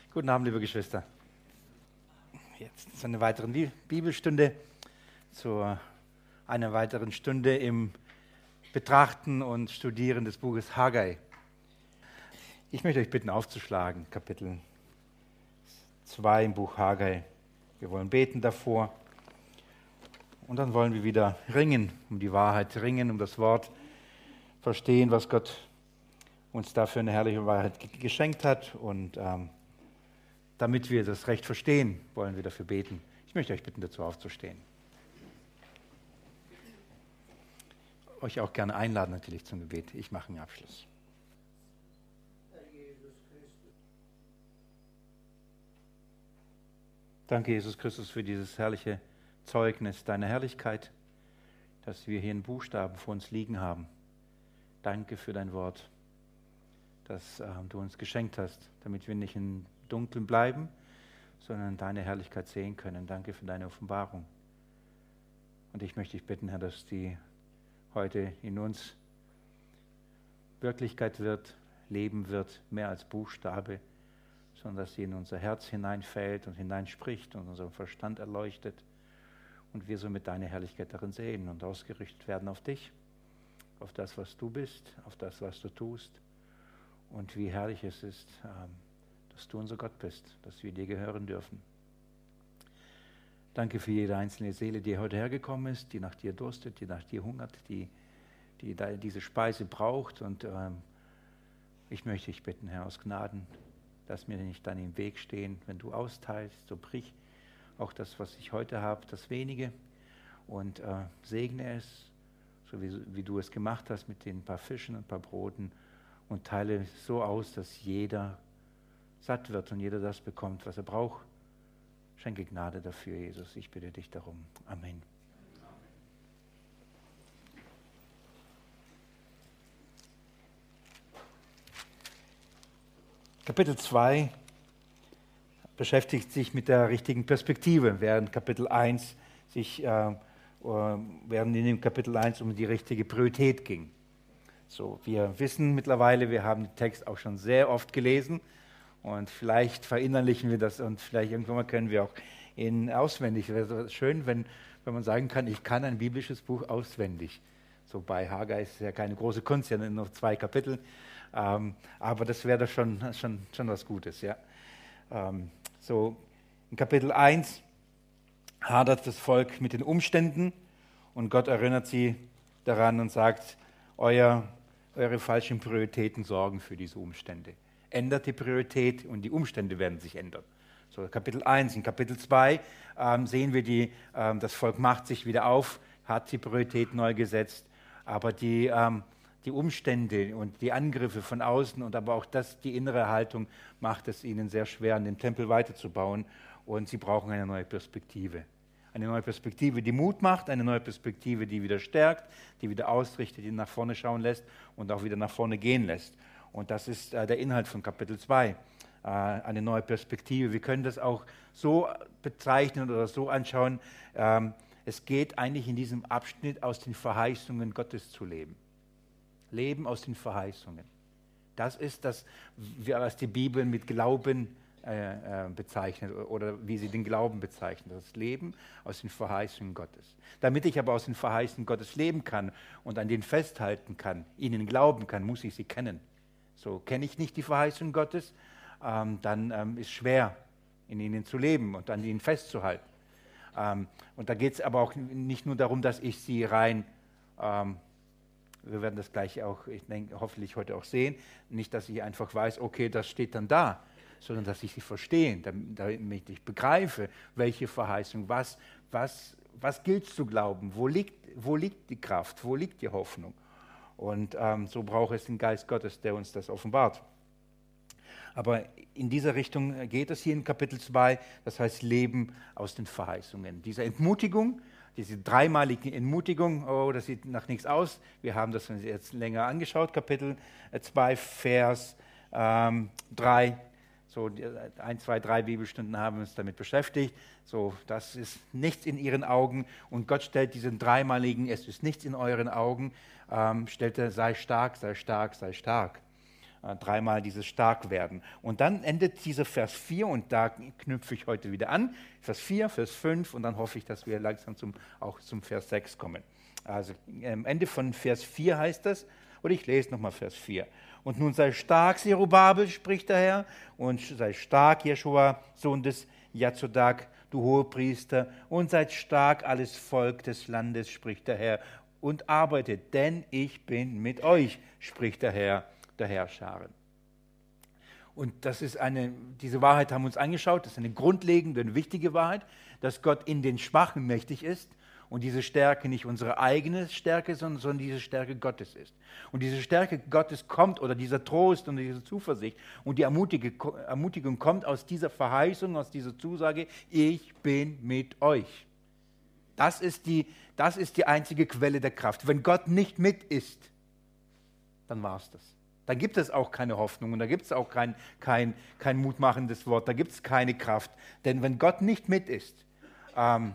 Guten Abend, liebe Geschwister. Jetzt zu einer weiteren Bibelstunde, zu einer weiteren Stunde im Betrachten und Studieren des Buches Haggai. Ich möchte euch bitten, aufzuschlagen, Kapitel 2 im Buch Haggai. Wir wollen beten davor und dann wollen wir wieder ringen, um die Wahrheit ringen, um das Wort verstehen, was Gott uns dafür eine herrliche Wahrheit geschenkt hat und damit wir das Recht verstehen, wollen wir dafür beten. Ich möchte euch bitten, dazu aufzustehen. Euch auch gerne einladen natürlich zum Gebet. Ich mache einen Abschluss. Danke, Jesus Christus, für dieses herrliche Zeugnis deiner Herrlichkeit, dass wir hier in Buchstaben vor uns liegen haben. Danke für dein Wort, das du uns geschenkt hast, damit wir nicht in Dunkeln bleiben, sondern deine Herrlichkeit sehen können. Danke für deine Offenbarung. Und ich möchte dich bitten, Herr, dass die heute in uns Wirklichkeit wird, Leben wird, mehr als Buchstabe, sondern dass sie in unser Herz hineinfällt und hineinspricht und unseren Verstand erleuchtet und wir somit deine Herrlichkeit darin sehen und ausgerichtet werden auf dich, auf das, was du bist, auf das, was du tust und wie herrlich es ist, dass du unser Gott bist, dass wir dir gehören dürfen. Danke für jede einzelne Seele, die heute hergekommen ist, die nach dir durstet, die nach dir hungert, die diese Speise braucht. Und ich möchte dich bitten, Herr, aus Gnaden, dass mir nicht dann im Weg stehen, wenn du austeilst, so brich auch das, was ich heute habe, das Wenige und segne es, so wie du es gemacht hast mit den paar Fischen und ein paar Broten und teile es so aus, dass jeder satt wird und jeder das bekommt, was er braucht. Schenke Gnade dafür, Jesus. Ich bitte dich darum. Amen. Kapitel 2 beschäftigt sich mit der richtigen Perspektive, während Kapitel 1 während in dem Kapitel 1 um die richtige Priorität ging. So, wir wissen mittlerweile, wir haben den Text auch schon sehr oft gelesen und vielleicht verinnerlichen wir das und vielleicht irgendwann mal können wir auch ihn auswendig. Es wäre schön, wenn man sagen kann, ich kann ein biblisches Buch auswendig. So bei Haggai ist es ja keine große Kunst, ja nur 2 Kapitel, aber das wäre doch schon was Gutes. Ja. So in Kapitel 1 hadert das Volk mit den Umständen und Gott erinnert sie daran und sagt, eure falschen Prioritäten sorgen für diese Umstände. Ändert die Priorität und die Umstände werden sich ändern. So Kapitel 1. In Kapitel 2 sehen wir, das Volk macht sich wieder auf, hat die Priorität neu gesetzt, aber die Umstände und die Angriffe von außen und aber auch die innere Haltung macht es ihnen sehr schwer, an dem Tempel weiterzubauen und sie brauchen eine neue Perspektive. Eine neue Perspektive, die Mut macht, eine neue Perspektive, die wieder stärkt, die wieder ausrichtet, die nach vorne schauen lässt und auch wieder nach vorne gehen lässt. Und das ist der Inhalt von Kapitel 2, eine neue Perspektive. Wir können das auch so bezeichnen oder so anschauen. Es geht eigentlich in diesem Abschnitt aus den Verheißungen Gottes zu leben. Leben aus den Verheißungen. Das ist das, was die Bibel mit Glauben bezeichnet oder wie sie den Glauben bezeichnet. Das Leben aus den Verheißungen Gottes. Damit ich aber aus den Verheißungen Gottes leben kann und an denen festhalten kann, ihnen glauben kann, muss ich sie kennen. So kenne ich nicht die Verheißung Gottes, dann ist es schwer, in ihnen zu leben und an ihnen festzuhalten. Und da geht es aber auch nicht nur darum, dass ich sie rein, wir werden das gleich auch, ich denke, hoffentlich heute auch sehen, nicht, dass ich einfach weiß, okay, das steht dann da, sondern dass ich sie verstehe, damit ich begreife, welche Verheißung, was gilt zu glauben, wo liegt die Kraft, wo liegt die Hoffnung. Und so braucht es den Geist Gottes, der uns das offenbart. Aber in dieser Richtung geht es hier in Kapitel 2, das heißt Leben aus den Verheißungen. Diese Entmutigung, diese dreimalige Entmutigung, oh, das sieht nach nichts aus. Wir haben das uns jetzt länger angeschaut, Kapitel 2, Vers 3. So 1, 2, 3 Bibelstunden haben uns damit beschäftigt. So, das ist nichts in ihren Augen. Und Gott stellt diesen dreimaligen, es ist nichts in euren Augen, stellt er, sei stark, sei stark, sei stark. dreimal dieses Starkwerden. Und dann endet dieser Vers 4 und da knüpfe ich heute wieder an. Vers 4, Vers 5 und dann hoffe ich, dass wir langsam auch zum Vers 6 kommen. Also am Ende von Vers 4 heißt das, oder ich lese nochmal Vers 4. Und nun sei stark, Zerubabel, spricht der Herr, und sei stark, Jeschua, Sohn des Jozadak, du Hohepriester, und seid stark, alles Volk des Landes, spricht der Herr, und arbeitet, denn ich bin mit euch, spricht der Herr, der Herrscharen. Und diese Wahrheit haben wir uns angeschaut, das ist eine grundlegende und wichtige Wahrheit, dass Gott in den Schwachen mächtig ist und diese Stärke nicht unsere eigene Stärke, sondern diese Stärke Gottes ist. Und diese Stärke Gottes kommt, oder dieser Trost und diese Zuversicht und die Ermutigung kommt aus dieser Verheißung, aus dieser Zusage, ich bin mit euch. Das ist die einzige Quelle der Kraft. Wenn Gott nicht mit ist, dann war es das. Dann gibt es auch keine Hoffnung und da gibt es auch kein mutmachendes Wort, da gibt es keine Kraft. Denn wenn Gott nicht mit ist, dann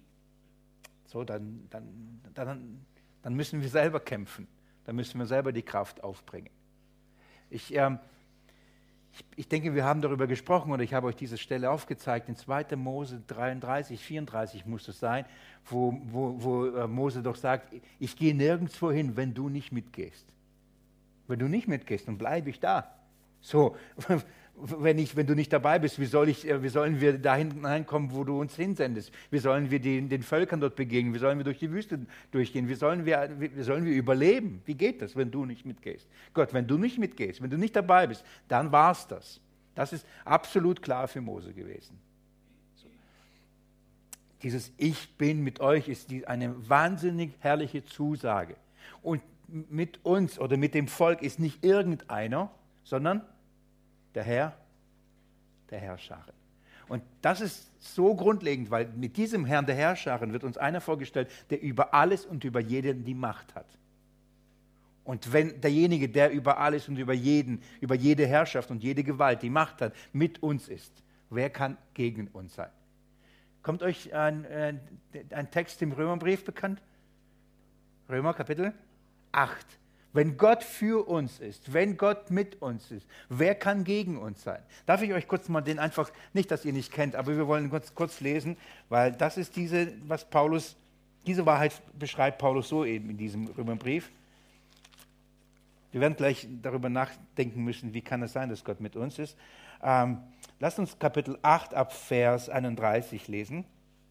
müssen wir selber kämpfen. Dann müssen wir selber die Kraft aufbringen. Ich denke, wir haben darüber gesprochen oder ich habe euch diese Stelle aufgezeigt. In 2. Mose 33, 34 muss es sein, wo Mose doch sagt, ich gehe nirgendwo hin, wenn du nicht mitgehst. Wenn du nicht mitgehst, dann bleibe ich da. So, wenn du nicht dabei bist, wie sollen wir dahin hineinkommen, wo du uns hinsendest? Wie sollen wir den Völkern dort begegnen? Wie sollen wir durch die Wüste durchgehen? Wie sollen wir überleben? Wie geht das, wenn du nicht mitgehst? Gott, wenn du nicht mitgehst, wenn du nicht dabei bist, dann war es das. Das ist absolut klar für Mose gewesen. So. Dieses Ich bin mit euch ist eine wahnsinnig herrliche Zusage. Und mit uns oder mit dem Volk ist nicht irgendeiner, sondern der Herr, der Herrscharen. Und das ist so grundlegend, weil mit diesem Herrn der Herrscharen wird uns einer vorgestellt, der über alles und über jeden die Macht hat. Und wenn derjenige, der über alles und über jede Herrschaft und jede Gewalt die Macht hat, mit uns ist, wer kann gegen uns sein? Kommt euch ein Text im Römerbrief bekannt? Römer Kapitel 8. Wenn Gott für uns ist, wenn Gott mit uns ist, wer kann gegen uns sein? Darf ich euch kurz mal den einfach, nicht, dass ihr nicht kennt, aber wir wollen kurz lesen, weil das ist diese Wahrheit beschreibt Paulus so eben in diesem Römerbrief. Wir werden gleich darüber nachdenken müssen, wie kann es sein, dass Gott mit uns ist. Lasst uns Kapitel 8 ab Vers 31 lesen.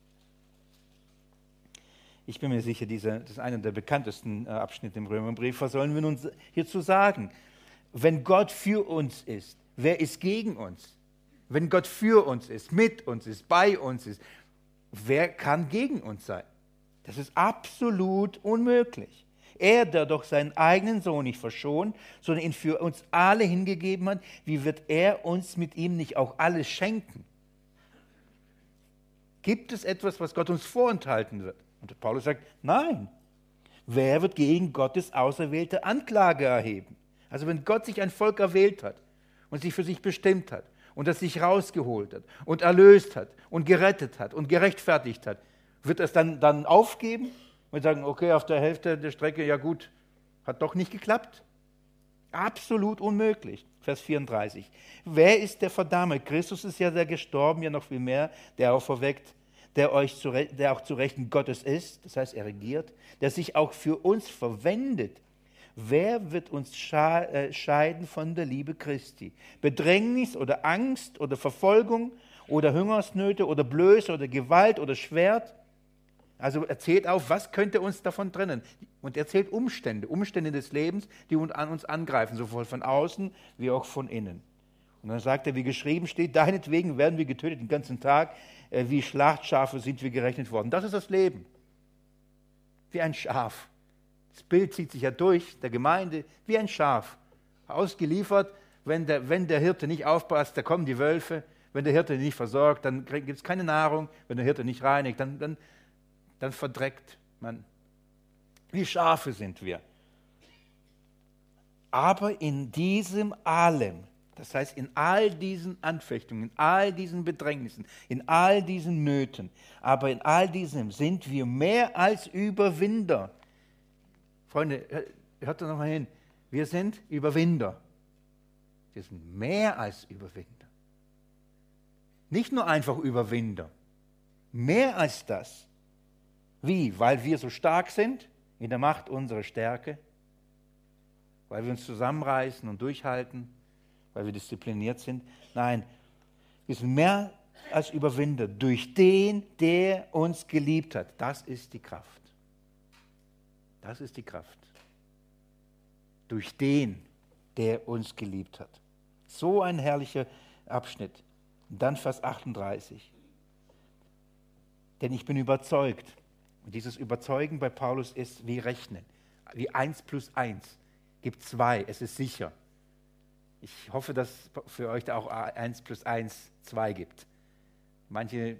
Ich bin mir sicher, das ist einer der bekanntesten Abschnitte im Römerbrief. Was sollen wir nun hierzu sagen? Wenn Gott für uns ist, wer ist gegen uns? Wenn Gott für uns ist, mit uns ist, bei uns ist, wer kann gegen uns sein? Das ist absolut unmöglich. Er, der doch seinen eigenen Sohn nicht verschont, sondern ihn für uns alle hingegeben hat, wie wird er uns mit ihm nicht auch alles schenken? Gibt es etwas, was Gott uns vorenthalten wird? Und Paulus sagt, nein. Wer wird gegen Gottes auserwählte Anklage erheben? Also wenn Gott sich ein Volk erwählt hat und sich für sich bestimmt hat und das sich rausgeholt hat und erlöst hat und gerettet hat und gerechtfertigt hat, wird er es dann aufgeben und sagen, okay, auf der Hälfte der Strecke, ja gut, hat doch nicht geklappt? Absolut unmöglich. Vers 34. Wer ist der Verdammte? Christus ist ja der gestorben, ja noch viel mehr, der auferweckt, der auch zu Rechten Gottes ist, das heißt, er regiert, der sich auch für uns verwendet. Wer wird uns scheiden von der Liebe Christi? Bedrängnis oder Angst oder Verfolgung oder Hungersnöte oder Blöße oder Gewalt oder Schwert? Also er zählt auf, was könnte uns davon trennen? Und er zählt Umstände des Lebens, die an uns angreifen, sowohl von außen wie auch von innen. Und dann sagt er, wie geschrieben steht, deinetwegen werden wir getötet den ganzen Tag, wie Schlachtschafe sind wir gerechnet worden. Das ist das Leben. Wie ein Schaf. Das Bild zieht sich ja durch, der Gemeinde, wie ein Schaf. Ausgeliefert, wenn der Hirte nicht aufpasst, da kommen die Wölfe. Wenn der Hirte nicht versorgt, dann gibt es keine Nahrung. Wenn der Hirte nicht reinigt, dann verdreckt man. Wie Schafe sind wir. Aber in diesem allem, das heißt, in all diesen Anfechtungen, in all diesen Bedrängnissen, in all diesen Nöten, aber in all diesem sind wir mehr als Überwinder. Freunde, hört doch nochmal hin. Wir sind Überwinder. Wir sind mehr als Überwinder. Nicht nur einfach Überwinder, mehr als das. Wie? Weil wir so stark sind in der Macht unserer Stärke, weil wir uns zusammenreißen und durchhalten, weil wir diszipliniert sind. Nein, wir sind mehr als Überwinder durch den, der uns geliebt hat. Das ist die Kraft. Das ist die Kraft. Durch den, der uns geliebt hat. So ein herrlicher Abschnitt. Und dann Vers 38. Denn ich bin überzeugt, und dieses Überzeugen bei Paulus ist wie Rechnen, wie 1 plus 1 gibt 2, es ist sicher. Ich hoffe, dass für euch da auch 1 plus 1 2 gibt. Manche,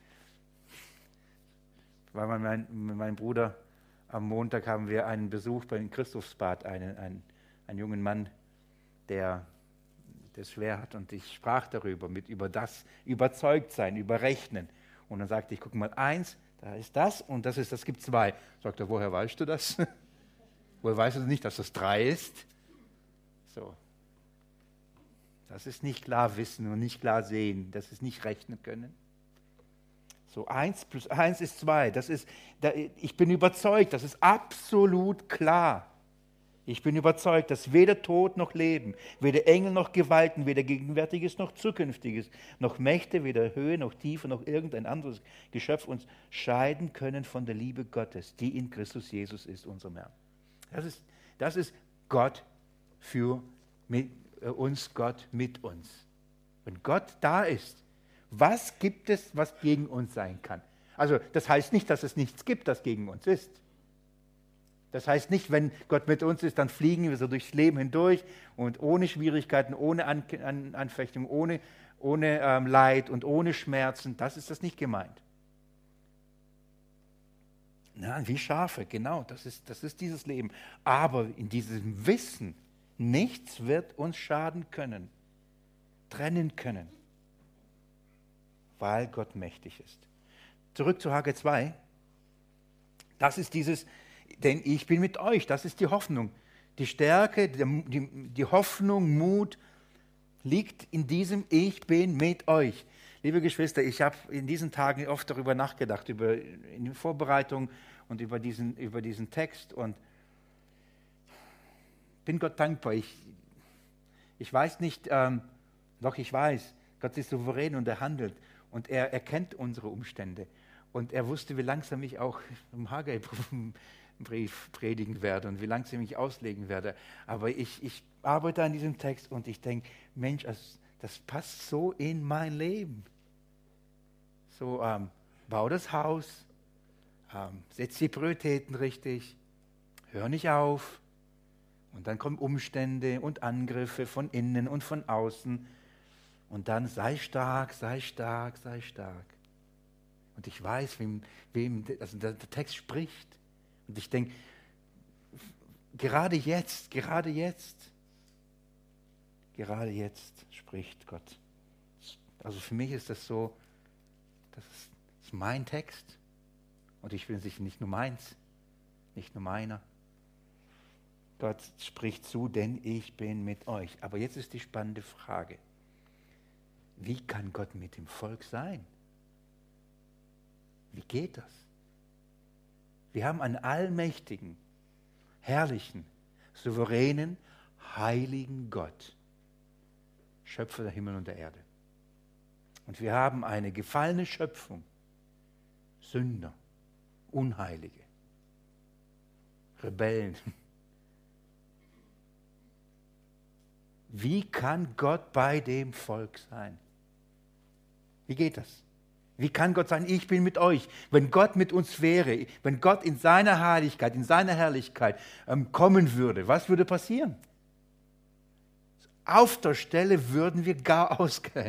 weil mein Bruder, am Montag haben wir einen Besuch beim Christuphsbad, einen jungen Mann, der es schwer hat, und ich sprach darüber, über das Überzeugtsein, über Rechnen. Und dann sagte ich, guck mal, 1, da ist das und das gibt 2. Sagt er, woher weißt du das? Woher weißt du nicht, dass das 3 ist? So. Das ist nicht klar wissen und nicht klar sehen, das ist nicht rechnen können. So, 1 plus 1 ist 2. Ich bin überzeugt, das ist absolut klar. Ich bin überzeugt, dass weder Tod noch Leben, weder Engel noch Gewalten, weder Gegenwärtiges noch Zukünftiges, noch Mächte, weder Höhe noch Tiefe noch irgendein anderes Geschöpf uns scheiden können von der Liebe Gottes, die in Christus Jesus ist, unserem Herrn. Das ist Gott für uns, Gott mit uns. Wenn Gott da ist, was gibt es, was gegen uns sein kann? Also das heißt nicht, dass es nichts gibt, das gegen uns ist. Das heißt nicht, wenn Gott mit uns ist, dann fliegen wir so durchs Leben hindurch und ohne Schwierigkeiten, ohne Anfechtung, ohne Leid und ohne Schmerzen. Das ist das nicht gemeint. Na, wie Schafe, genau, das ist dieses Leben. Aber in diesem Wissen, nichts wird uns schaden können, trennen können, weil Gott mächtig ist. Zurück zu Haggai 2. Das ist dieses, denn ich bin mit euch, das ist die Hoffnung. Die Stärke, die Hoffnung, Mut liegt in diesem Ich bin mit euch. Liebe Geschwister, ich habe in diesen Tagen oft darüber nachgedacht, in der Vorbereitung und über diesen Text, und bin Gott dankbar. Ich weiß nicht, doch ich weiß, Gott ist souverän und er handelt und er erkennt unsere Umstände. Und er wusste, wie langsam ich auch im Haggai-Brief predigen werde und wie langsam ich auslegen werde. Aber ich arbeite an diesem Text und ich denke, Mensch, das passt so in mein Leben. So, bau das Haus, setz die Prioritäten richtig, hör nicht auf. Und dann kommen Umstände und Angriffe von innen und von außen. Und dann sei stark, sei stark, sei stark. Und ich weiß, wem der Text spricht. Und ich denke, gerade jetzt spricht Gott. Also für mich ist das so, das ist mein Text. Und ich will sicher nicht nur meins, nicht nur meiner. Gott spricht zu, denn ich bin mit euch. Aber jetzt ist die spannende Frage. Wie kann Gott mit dem Volk sein? Wie geht das? Wir haben einen allmächtigen, herrlichen, souveränen, heiligen Gott, Schöpfer der Himmel und der Erde. Und wir haben eine gefallene Schöpfung, Sünder, Unheilige, Rebellen. Wie kann Gott bei dem Volk sein? Wie geht das? Wie kann Gott sagen, ich bin mit euch? Wenn Gott mit uns wäre, wenn Gott in seiner Heiligkeit, in seiner Herrlichkeit kommen würde, was würde passieren? Auf der Stelle würden wir gar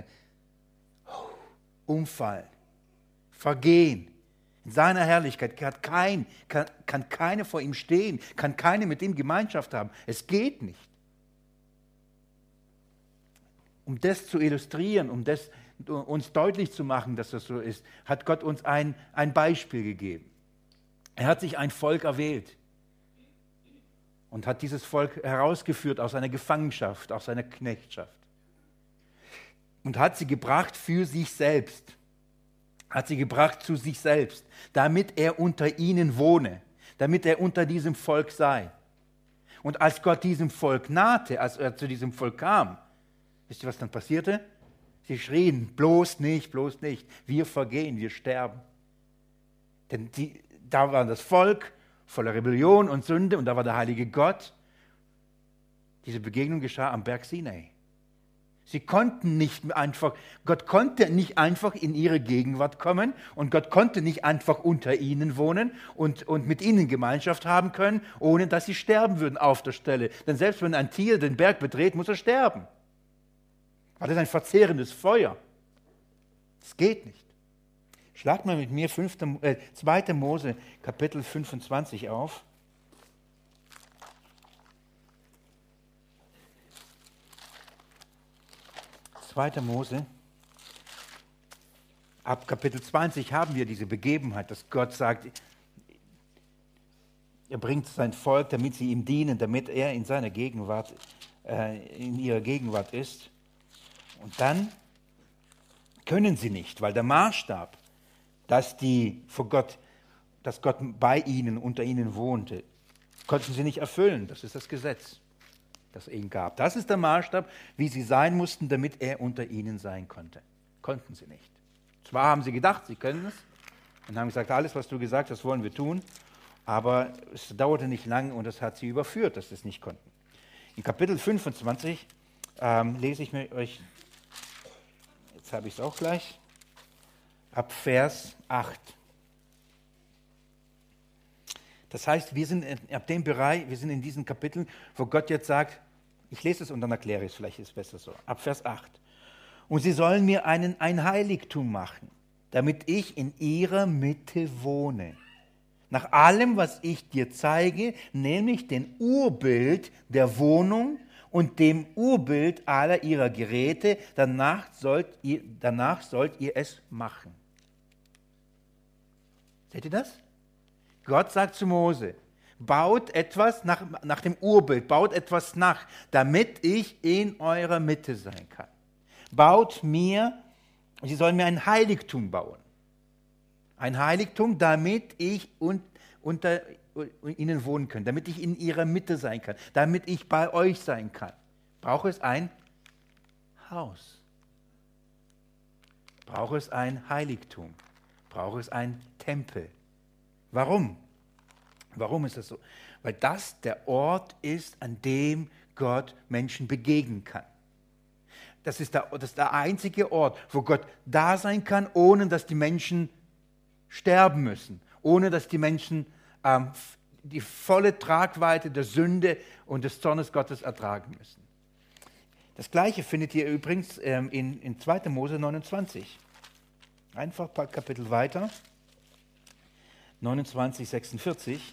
umfallen, vergehen. In seiner Herrlichkeit kann keiner vor ihm stehen, kann keiner mit ihm Gemeinschaft haben. Es geht nicht. Um das zu illustrieren, uns deutlich zu machen, dass das so ist, hat Gott uns ein Beispiel gegeben. Er hat sich ein Volk erwählt. und hat dieses Volk herausgeführt aus seiner Gefangenschaft, aus seiner Knechtschaft. Und hat sie gebracht für sich selbst. Hat sie gebracht zu sich selbst, damit er unter ihnen wohne, damit er unter diesem Volk sei. Und als Gott diesem Volk nahte, als er zu diesem Volk kam, wisst ihr, was dann passierte? Sie schrien, bloß nicht, wir vergehen, wir sterben. Denn da war das Volk voller Rebellion und Sünde und da war der heilige Gott. Diese Begegnung geschah am Berg Sinai. Sie konnten nicht einfach, Gott konnte nicht einfach in ihre Gegenwart kommen und Gott konnte nicht einfach unter ihnen wohnen und mit ihnen Gemeinschaft haben können, ohne dass sie sterben würden auf der Stelle. Denn selbst wenn ein Tier den Berg betritt, muss er sterben. Weil das ist ein verzehrendes Feuer. Das geht nicht. Schlag mal mit mir 2. Mose, Kapitel 25 auf. 2. Mose, ab Kapitel 20 haben wir diese Begebenheit, dass Gott sagt, er bringt sein Volk, damit sie ihm dienen, damit er in seiner Gegenwart, in ihrer Gegenwart ist. Und dann können sie nicht, weil der Maßstab, dass Gott bei ihnen, unter ihnen wohnte, konnten sie nicht erfüllen. Das ist das Gesetz, das er ihnen gab. Das ist der Maßstab, wie sie sein mussten, damit er unter ihnen sein konnte. Konnten sie nicht. Zwar haben sie gedacht, sie können es und haben gesagt, alles, was du gesagt hast, wollen wir tun, aber es dauerte nicht lang und es hat sie überführt, dass sie es nicht konnten. In Kapitel 25 lese ich mit euch, jetzt habe ich es auch gleich, ab Vers 8. Das heißt, wir sind ab dem Bereich, wir sind in diesen Kapiteln, wo Gott jetzt sagt, ich lese es und dann erkläre ich es, vielleicht ist es besser so. Ab Vers 8. Und sie sollen mir ein Heiligtum machen, damit ich in ihrer Mitte wohne. Nach allem, was ich dir zeige, nämlich dem Urbild der Wohnung und dem Urbild aller ihrer Geräte, danach sollt ihr es machen. Seht ihr das? Gott sagt zu Mose, baut etwas nach dem Urbild, baut etwas nach, damit ich in eurer Mitte sein kann. Sie sollen mir ein Heiligtum bauen. Ein Heiligtum, damit ich unter ihnen wohnen kann, damit ich in ihrer Mitte sein kann, damit ich bei euch sein kann. Brauche es ein Haus? Brauche es ein Heiligtum? Brauche es ein Tempel? Warum? Warum ist das so? Weil das der Ort ist, an dem Gott Menschen begegnen kann. Das ist der einzige Ort, wo Gott da sein kann, ohne dass die Menschen sterben müssen, ohne dass die Menschen die volle Tragweite der Sünde und des Zornes Gottes ertragen müssen. Das Gleiche findet ihr übrigens in 2. Mose 29. Einfach ein paar Kapitel weiter. 29, 46.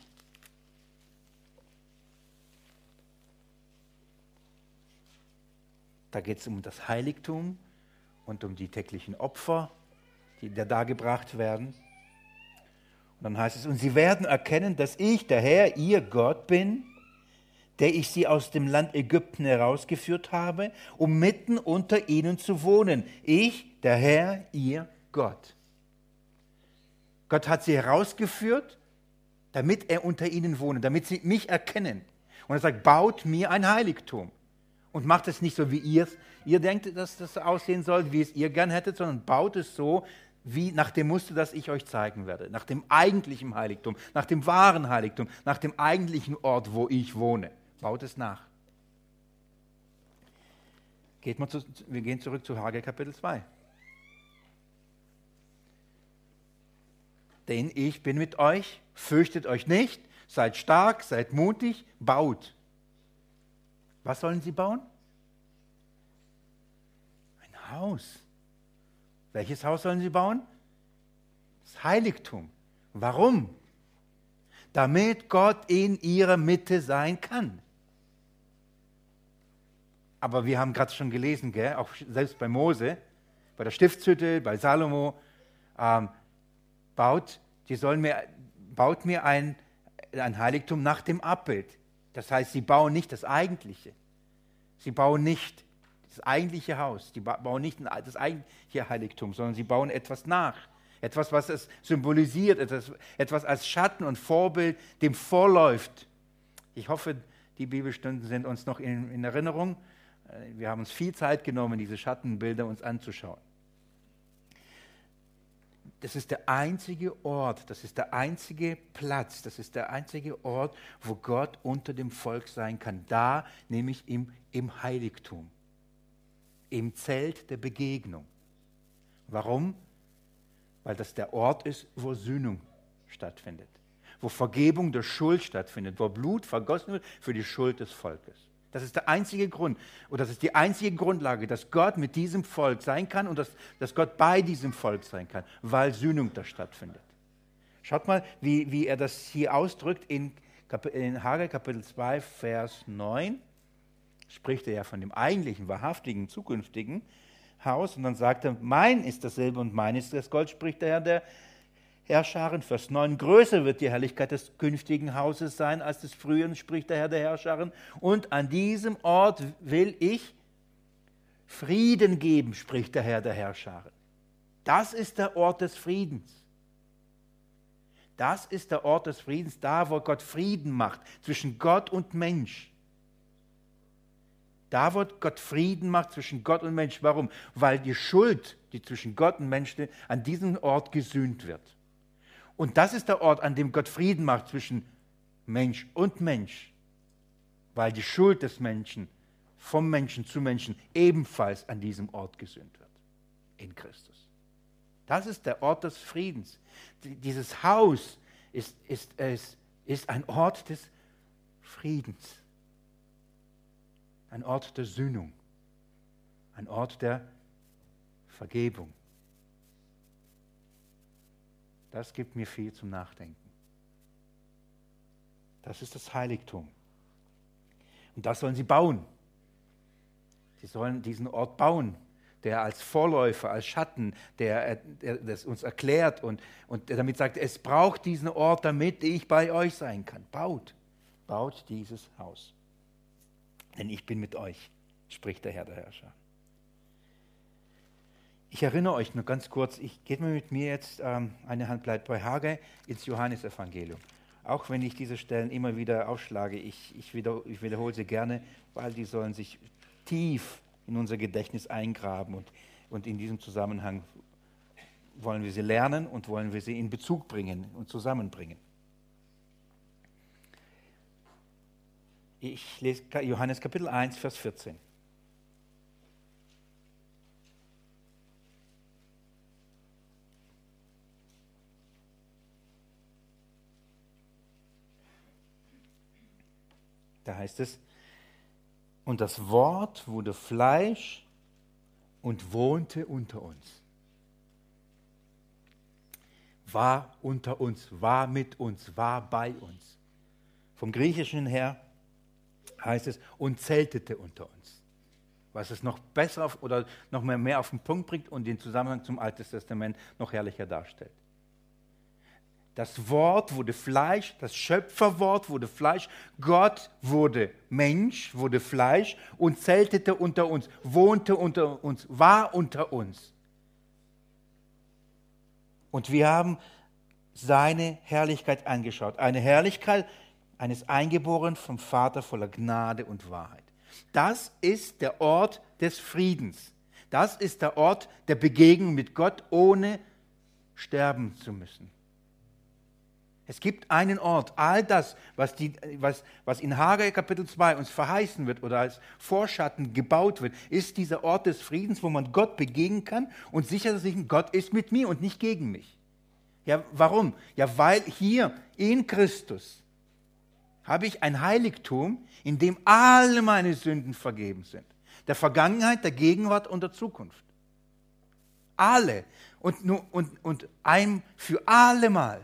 Da geht es um das Heiligtum und um die täglichen Opfer, die da dargebracht werden. Und dann heißt es, und sie werden erkennen, dass ich, der Herr, ihr Gott bin, der ich sie aus dem Land Ägypten herausgeführt habe, um mitten unter ihnen zu wohnen. Ich, der Herr, ihr Gott. Gott hat sie herausgeführt, damit er unter ihnen wohne, damit sie mich erkennen. Und er sagt, baut mir ein Heiligtum. Und macht es nicht so, wie ihr denkt, dass das aussehen soll, wie es ihr gern hättet, sondern baut es so, wie nach dem Muster, das ich euch zeigen werde. Nach dem eigentlichen Heiligtum, nach dem wahren Heiligtum, nach dem eigentlichen Ort, wo ich wohne. Baut es nach. Wir gehen zurück zu Haggai Kapitel 2. Denn ich bin mit euch, fürchtet euch nicht, seid stark, seid mutig, baut. Was sollen sie bauen? Ein Haus. Welches Haus sollen sie bauen? Das Heiligtum. Warum? Damit Gott in ihrer Mitte sein kann. Aber wir haben gerade schon gelesen, gell? Auch selbst bei Mose, bei der Stiftshütte, bei Salomo, baut mir ein Heiligtum nach dem Abbild. Das heißt, sie bauen nicht das Eigentliche. Sie bauen nicht das eigentliche Haus. Sie bauen nicht das eigentliche Heiligtum, sondern sie bauen etwas nach. Etwas, was es symbolisiert, etwas als Schatten und Vorbild dem vorläuft. Ich hoffe, die Bibelstunden sind uns noch in Erinnerung. Wir haben uns viel Zeit genommen, diese Schattenbilder uns anzuschauen. Das ist der einzige Ort, das ist der einzige Platz, das ist der einzige Ort, wo Gott unter dem Volk sein kann. Da, nämlich im Heiligtum, im Zelt der Begegnung. Warum? Weil das der Ort ist, wo Sühnung stattfindet, wo Vergebung der Schuld stattfindet, wo Blut vergossen wird für die Schuld des Volkes. Das ist der einzige Grund, und das ist die einzige Grundlage, dass Gott mit diesem Volk sein kann und dass Gott bei diesem Volk sein kann, weil Sühnung da stattfindet. Schaut mal, wie er das hier ausdrückt in Haggai Kapitel 2, Vers 9. Spricht er ja von dem eigentlichen, wahrhaftigen, zukünftigen Haus. Und dann sagt er, mein ist dasselbe und mein ist das Gold, spricht der Herr der Herrscharen. Vers 9, größer wird die Herrlichkeit des künftigen Hauses sein als des früheren, spricht der Herr der Herrscharen. Und an diesem Ort will ich Frieden geben, spricht der Herr der Herrscharen. Das ist der Ort des Friedens. Das ist der Ort des Friedens, da wo Gott Frieden macht zwischen Gott und Mensch. Da, wo Gott Frieden macht zwischen Gott und Mensch. Warum? Weil die Schuld, die zwischen Gott und Mensch steht, an diesem Ort gesühnt wird. Und das ist der Ort, an dem Gott Frieden macht zwischen Mensch und Mensch. Weil die Schuld des Menschen vom Menschen zu Menschen ebenfalls an diesem Ort gesühnt wird. In Christus. Das ist der Ort des Friedens. Dieses Haus ist ein Ort des Friedens. Ein Ort der Sühnung, ein Ort der Vergebung. Das gibt mir viel zum Nachdenken. Das ist das Heiligtum. Und das sollen sie bauen. Sie sollen diesen Ort bauen, der als Vorläufer, als Schatten, der das uns erklärt und damit sagt, es braucht diesen Ort, damit ich bei euch sein kann. Baut dieses Haus. Denn ich bin mit euch, spricht der Herr der Herrscher. Ich erinnere euch nur ganz kurz, geht mal mit mir jetzt, eine Hand bleibt bei Haggai, ins Johannesevangelium. Auch wenn ich diese Stellen immer wieder aufschlage, ich wiederhole sie gerne, weil die sollen sich tief in unser Gedächtnis eingraben und in diesem Zusammenhang wollen wir sie lernen und wollen wir sie in Bezug bringen und zusammenbringen. Ich lese Johannes Kapitel 1, Vers 14. Da heißt es, und das Wort wurde Fleisch und wohnte unter uns. War unter uns, war mit uns, war bei uns. Vom Griechischen her heißt es, und zeltete unter uns. Was es noch besser oder noch mehr auf den Punkt bringt und den Zusammenhang zum Alten Testament noch herrlicher darstellt. Das Wort wurde Fleisch, das Schöpferwort wurde Fleisch, Gott wurde Mensch, wurde Fleisch und zeltete unter uns, wohnte unter uns, war unter uns. Und wir haben seine Herrlichkeit angeschaut. Eine Herrlichkeit eines Eingeborenen vom Vater voller Gnade und Wahrheit. Das ist der Ort des Friedens. Das ist der Ort der Begegnung mit Gott, ohne sterben zu müssen. Es gibt einen Ort, all das, was in Haggai Kapitel 2 uns verheißen wird oder als Vorschatten gebaut wird, ist dieser Ort des Friedens, wo man Gott begegnen kann und sicher sich, Gott ist mit mir und nicht gegen mich. Ja, warum? Ja, weil hier in Christus habe ich ein Heiligtum, in dem alle meine Sünden vergeben sind. Der Vergangenheit, der Gegenwart und der Zukunft. Alle. Und ein für alle Mal.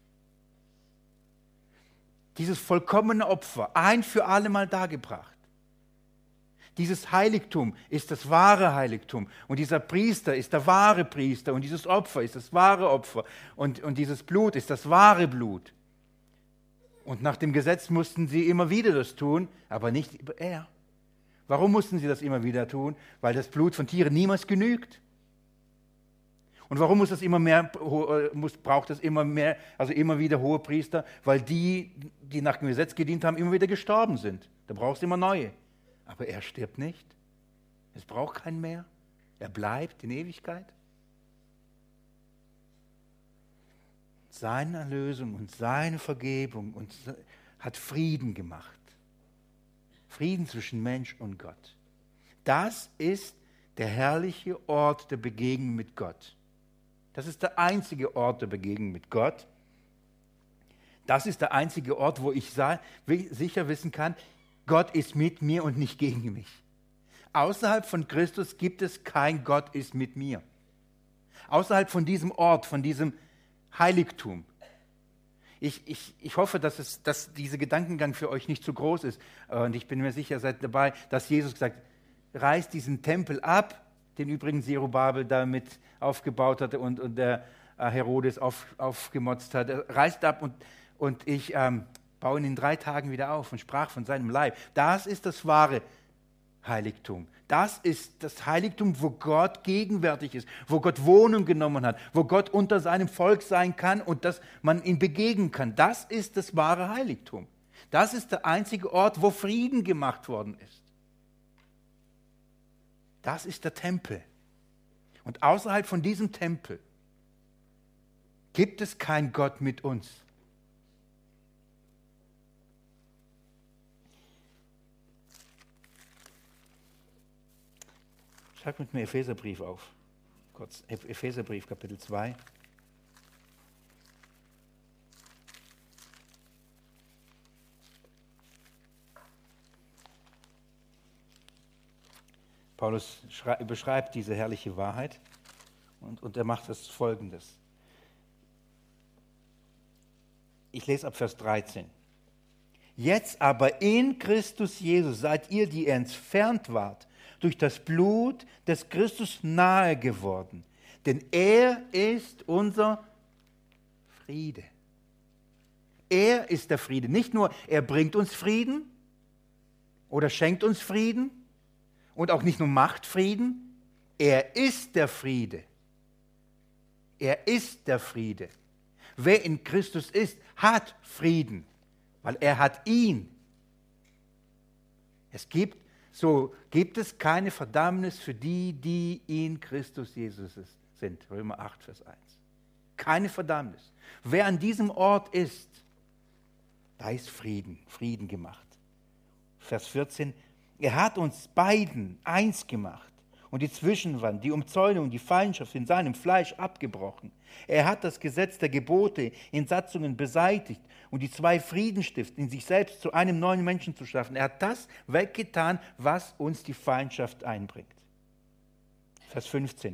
Dieses vollkommene Opfer, ein für alle Mal dargebracht. Dieses Heiligtum ist das wahre Heiligtum. Und dieser Priester ist der wahre Priester. Und dieses Opfer ist das wahre Opfer. Und dieses Blut ist das wahre Blut. Und nach dem Gesetz mussten sie immer wieder das tun, aber nicht er. Warum mussten sie das immer wieder tun? Weil das Blut von Tieren niemals genügt. Und warum muss das immer mehr, braucht es immer mehr, also immer wieder hohe Priester? Weil die nach dem Gesetz gedient haben, immer wieder gestorben sind. Da brauchst du immer neue. Aber er stirbt nicht. Es braucht keinen mehr. Er bleibt in Ewigkeit. Seine Erlösung und seine Vergebung hat Frieden gemacht. Frieden zwischen Mensch und Gott. Das ist der herrliche Ort der Begegnung mit Gott. Das ist der einzige Ort der Begegnung mit Gott. Das ist der einzige Ort, wo ich sicher wissen kann, Gott ist mit mir und nicht gegen mich. Außerhalb von Christus gibt es kein Gott ist mit mir. Außerhalb von diesem Ort, von diesem Heiligtum. Ich hoffe, dass dieser Gedankengang für euch nicht zu groß ist. Und ich bin mir sicher, seid dabei, dass Jesus gesagt hat, reißt diesen Tempel ab, den übrigens Zerubabel damit aufgebaut hatte und der Herodes aufgemotzt hat. Er reißt ab und ich baue ihn in 3 Tagen wieder auf und sprach von seinem Leib. Das ist das wahre Heiligtum. Das ist das Heiligtum, wo Gott gegenwärtig ist, wo Gott Wohnung genommen hat, wo Gott unter seinem Volk sein kann und dass man ihm begegnen kann. Das ist das wahre Heiligtum. Das ist der einzige Ort, wo Frieden gemacht worden ist. Das ist der Tempel. Und außerhalb von diesem Tempel gibt es keinen Gott mit uns. Schlag mit mir Epheserbrief auf. Kurz, Epheserbrief, Kapitel 2. Paulus beschreibt diese herrliche Wahrheit und er macht das Folgendes. Ich lese ab Vers 13. Jetzt aber in Christus Jesus seid ihr, die ihr entfernt wart, durch das Blut des Christus nahe geworden. Denn er ist unser Friede. Er ist der Friede. Nicht nur, er bringt uns Frieden oder schenkt uns Frieden und auch nicht nur macht Frieden. Er ist der Friede. Er ist der Friede. Wer in Christus ist, hat Frieden, weil er hat ihn. So gibt es keine Verdammnis für die in Christus Jesus sind. Römer 8, Vers 1. Keine Verdammnis. Wer an diesem Ort ist, da ist Frieden gemacht. Vers 14. Er hat uns beiden eins gemacht und die Zwischenwand, die Umzäunung, die Feindschaft in seinem Fleisch abgebrochen. Er hat das Gesetz der Gebote in Satzungen beseitigt und die 2 Friedenstifte in sich selbst zu einem neuen Menschen zu schaffen. Er hat das weggetan, was uns die Feindschaft einbringt. Vers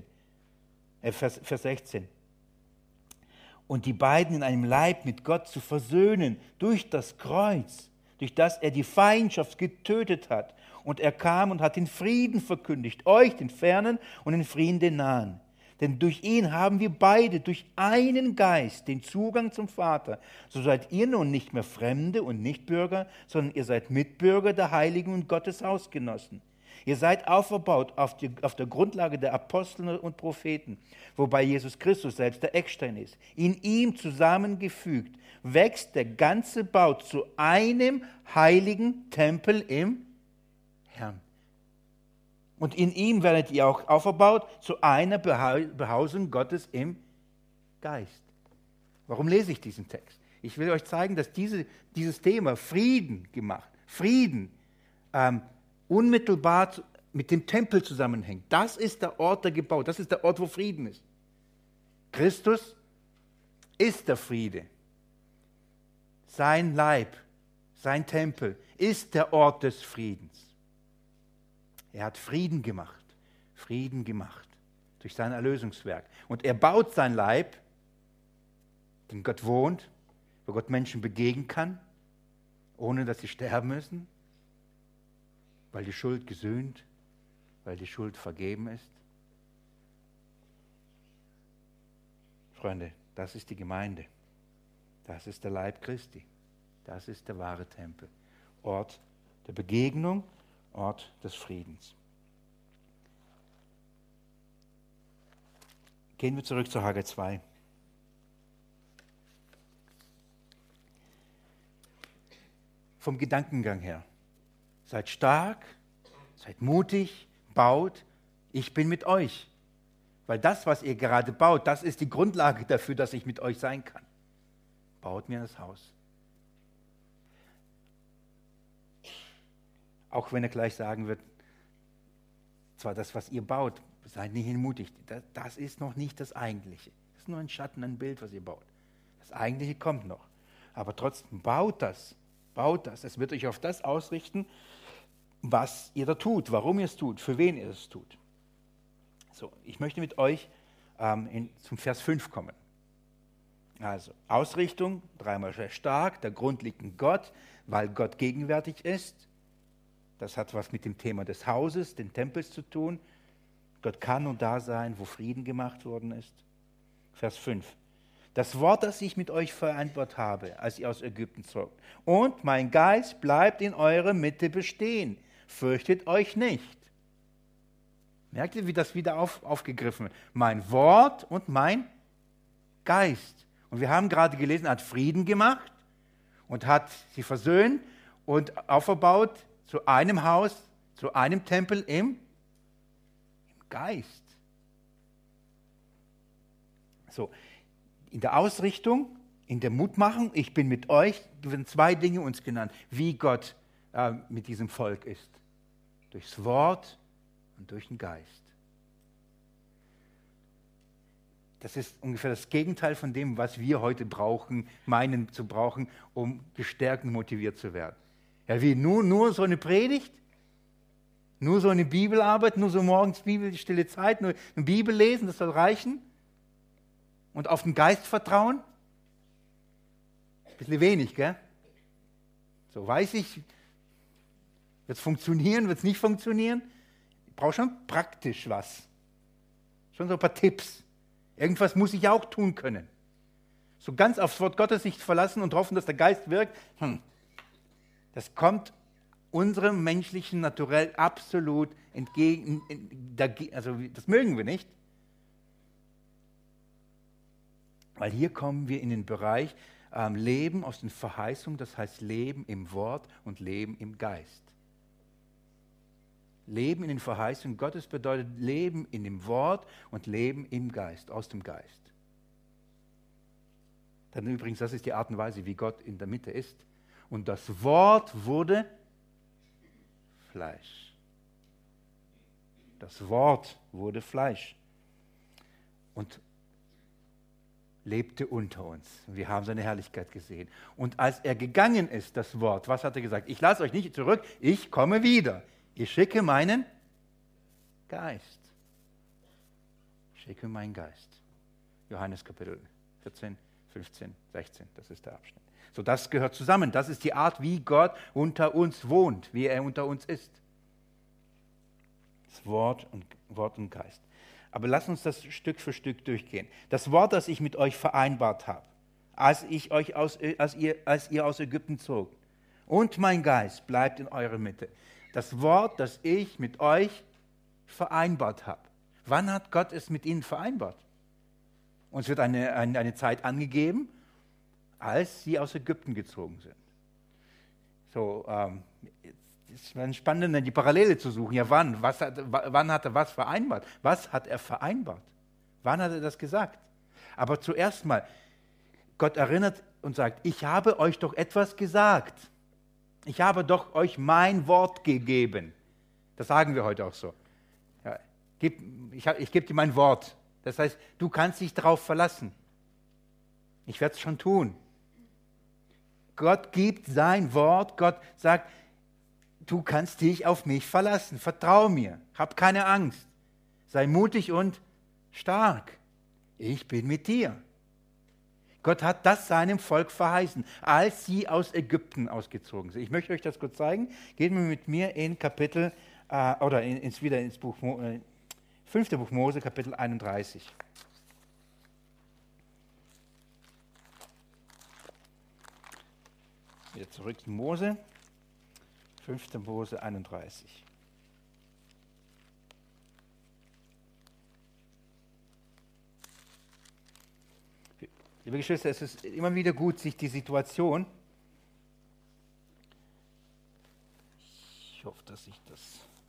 16. Und die beiden in einem Leib mit Gott zu versöhnen durch das Kreuz, durch das er die Feindschaft getötet hat. Und er kam und hat den Frieden verkündigt, euch, den Fernen, und den Frieden, den Nahen. Denn durch ihn haben wir beide durch einen Geist den Zugang zum Vater. So seid ihr nun nicht mehr Fremde und Nichtbürger, sondern ihr seid Mitbürger der Heiligen und Gottes Hausgenossen. Ihr seid auferbaut auf der Grundlage der Apostel und Propheten, wobei Jesus Christus selbst der Eckstein ist. In ihm zusammengefügt wächst der ganze Bau zu einem heiligen Tempel im Herrn. Und in ihm werdet ihr auch auferbaut zu einer Behausung Gottes im Geist. Warum lese ich diesen Text? Ich will euch zeigen, dass dieses Thema Frieden gemacht, Frieden, unmittelbar mit dem Tempel zusammenhängt. Das ist der Ort, der gebaut, das ist der Ort, wo Frieden ist. Christus ist der Friede. Sein Leib, sein Tempel ist der Ort des Friedens. Er hat Frieden gemacht durch sein Erlösungswerk. Und er baut sein Leib, den Gott wohnt, wo Gott Menschen begegnen kann, ohne dass sie sterben müssen, weil die Schuld gesühnt, weil die Schuld vergeben ist. Freunde, das ist die Gemeinde. Das ist der Leib Christi. Das ist der wahre Tempel. Ort der Begegnung, Ort des Friedens. Gehen wir zurück zu Haggai 2. Vom Gedankengang her. Seid stark, seid mutig, baut, ich bin mit euch. Weil das, was ihr gerade baut, das ist die Grundlage dafür, dass ich mit euch sein kann. Baut mir das Haus. Auch wenn er gleich sagen wird, zwar das, was ihr baut, seid nicht entmutigt. Das ist noch nicht das Eigentliche. Das ist nur ein Schatten, ein Bild, was ihr baut. Das Eigentliche kommt noch. Aber trotzdem, baut das. Baut das. Es wird euch auf das ausrichten, was ihr da tut, warum ihr es tut, für wen ihr es tut. So, ich möchte mit euch zum Vers 5 kommen. Also, Ausrichtung, dreimal sehr stark, der Grund liegt in Gott, weil Gott gegenwärtig ist. Das hat was mit dem Thema des Hauses, den Tempels zu tun. Gott kann nur da sein, wo Frieden gemacht worden ist. Vers 5. Das Wort, das ich mit euch vereinbart habe, als ihr aus Ägypten zogt. Und mein Geist bleibt in eurer Mitte bestehen. Fürchtet euch nicht. Merkt ihr, wie das wieder aufgegriffen wird? Mein Wort und mein Geist. Und wir haben gerade gelesen, er hat Frieden gemacht und hat sie versöhnt und auferbaut zu einem Haus, zu einem Tempel im Geist. So, in der Ausrichtung, in der Mutmachung, ich bin mit euch, werden zwei Dinge uns genannt, wie Gott mit diesem Volk ist. Durchs Wort und durch den Geist. Das ist ungefähr das Gegenteil von dem, was wir heute brauchen, meinen zu brauchen, um gestärkt und motiviert zu werden. Ja, wie nur so eine Predigt? Nur so eine Bibelarbeit, nur so morgens Bibel, stille Zeit, nur eine Bibel lesen, das soll reichen? Und auf den Geist vertrauen? Ein bisschen wenig, gell? So weiß ich, wird es funktionieren, wird es nicht funktionieren? Ich brauche schon praktisch was. Schon so ein paar Tipps. Irgendwas muss ich auch tun können. So ganz aufs Wort Gottes nicht verlassen und hoffen, dass der Geist wirkt, das kommt unserem menschlichen Naturell absolut entgegen. Also das mögen wir nicht. Weil hier kommen wir in den Bereich Leben aus den Verheißungen, das heißt Leben im Wort und Leben im Geist. Leben in den Verheißungen Gottes bedeutet Leben in dem Wort und Leben im Geist, aus dem Geist. Dann übrigens, das ist die Art und Weise, wie Gott in der Mitte ist. Und das Wort wurde Fleisch. Das Wort wurde Fleisch und lebte unter uns. Wir haben seine Herrlichkeit gesehen. Und als er gegangen ist, das Wort, was hat er gesagt? Ich lasse euch nicht zurück, ich komme wieder. Ich schicke meinen Geist. Ich schicke meinen Geist. Johannes Kapitel 14, 15, 16, das ist der Abschnitt. So, das gehört zusammen. Das ist die Art, wie Gott unter uns wohnt, wie er unter uns ist. Das Wort und Geist. Aber lasst uns das Stück für Stück durchgehen. Das Wort, das ich mit euch vereinbart habe, als ihr aus Ägypten zogt, und mein Geist bleibt in eurer Mitte. Das Wort, das ich mit euch vereinbart habe. Wann hat Gott es mit ihnen vereinbart? Uns wird eine Zeit angegeben, als sie aus Ägypten gezogen sind. So, es ist spannend, die Parallele zu suchen. Ja, wann? Wann hat er was vereinbart? Was hat er vereinbart? Wann hat er das gesagt? Aber zuerst mal, Gott erinnert und sagt, ich habe euch doch etwas gesagt. Ich habe doch euch mein Wort gegeben. Das sagen wir heute auch so. Ja, ich gebe dir mein Wort. Das heißt, du kannst dich darauf verlassen. Ich werde es schon tun. Gott gibt sein Wort. Gott sagt, du kannst dich auf mich verlassen. Vertrau mir. Hab keine Angst. Sei mutig und stark. Ich bin mit dir. Gott hat das seinem Volk verheißen, als sie aus Ägypten ausgezogen sind. Ich möchte euch das kurz zeigen. Geht mal mit mir in Kapitel, ins Buch, 5. Buch Mose, Kapitel 31. Wieder zurück zu Mose, 5. Mose 31. Liebe Geschwister, es ist immer wieder gut, sich die Situation, ich hoffe, dass ich das,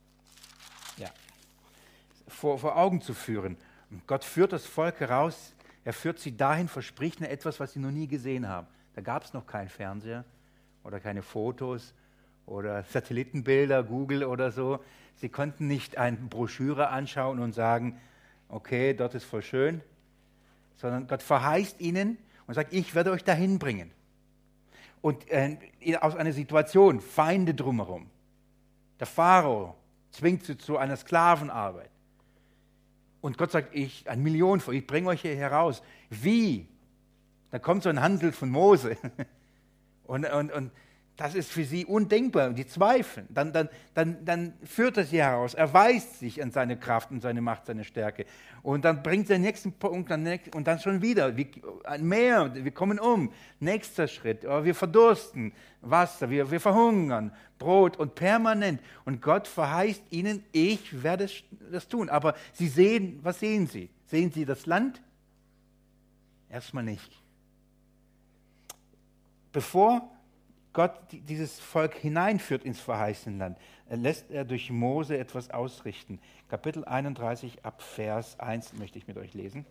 vor Augen zu führen. Und Gott führt das Volk heraus, er führt sie dahin, verspricht ihnen etwas, was sie noch nie gesehen haben. Da gab es noch keinen Fernseher oder keine Fotos oder Satellitenbilder, Google oder so. Sie konnten nicht eine Broschüre anschauen und sagen, okay, dort ist voll schön, sondern Gott verheißt ihnen und sagt, ich werde euch dahin bringen. Und aus einer Situation, Feinde drumherum. Der Pharao zwingt sie zu einer Sklavenarbeit. Und Gott sagt, ich bringe euch hier heraus. Wie? Da kommt so ein Handel von Mose. Und das ist für sie undenkbar. Und die zweifeln. Dann führt er sie heraus. Er weist sich an seine Kraft und seine Macht, seine Stärke. Und dann bringt er den nächsten Punkt und dann schon wieder. Ein Meer, wir kommen um. Nächster Schritt. Wir verdursten. Wasser, wir verhungern. Brot und permanent. Und Gott verheißt ihnen, ich werde das tun. Aber sie sehen, was sehen sie? Sehen sie das Land? Erstmal nicht. Bevor Gott dieses Volk hineinführt ins verheißene Land, lässt er durch Mose etwas ausrichten. Kapitel 31 ab Vers 1 möchte ich mit euch lesen.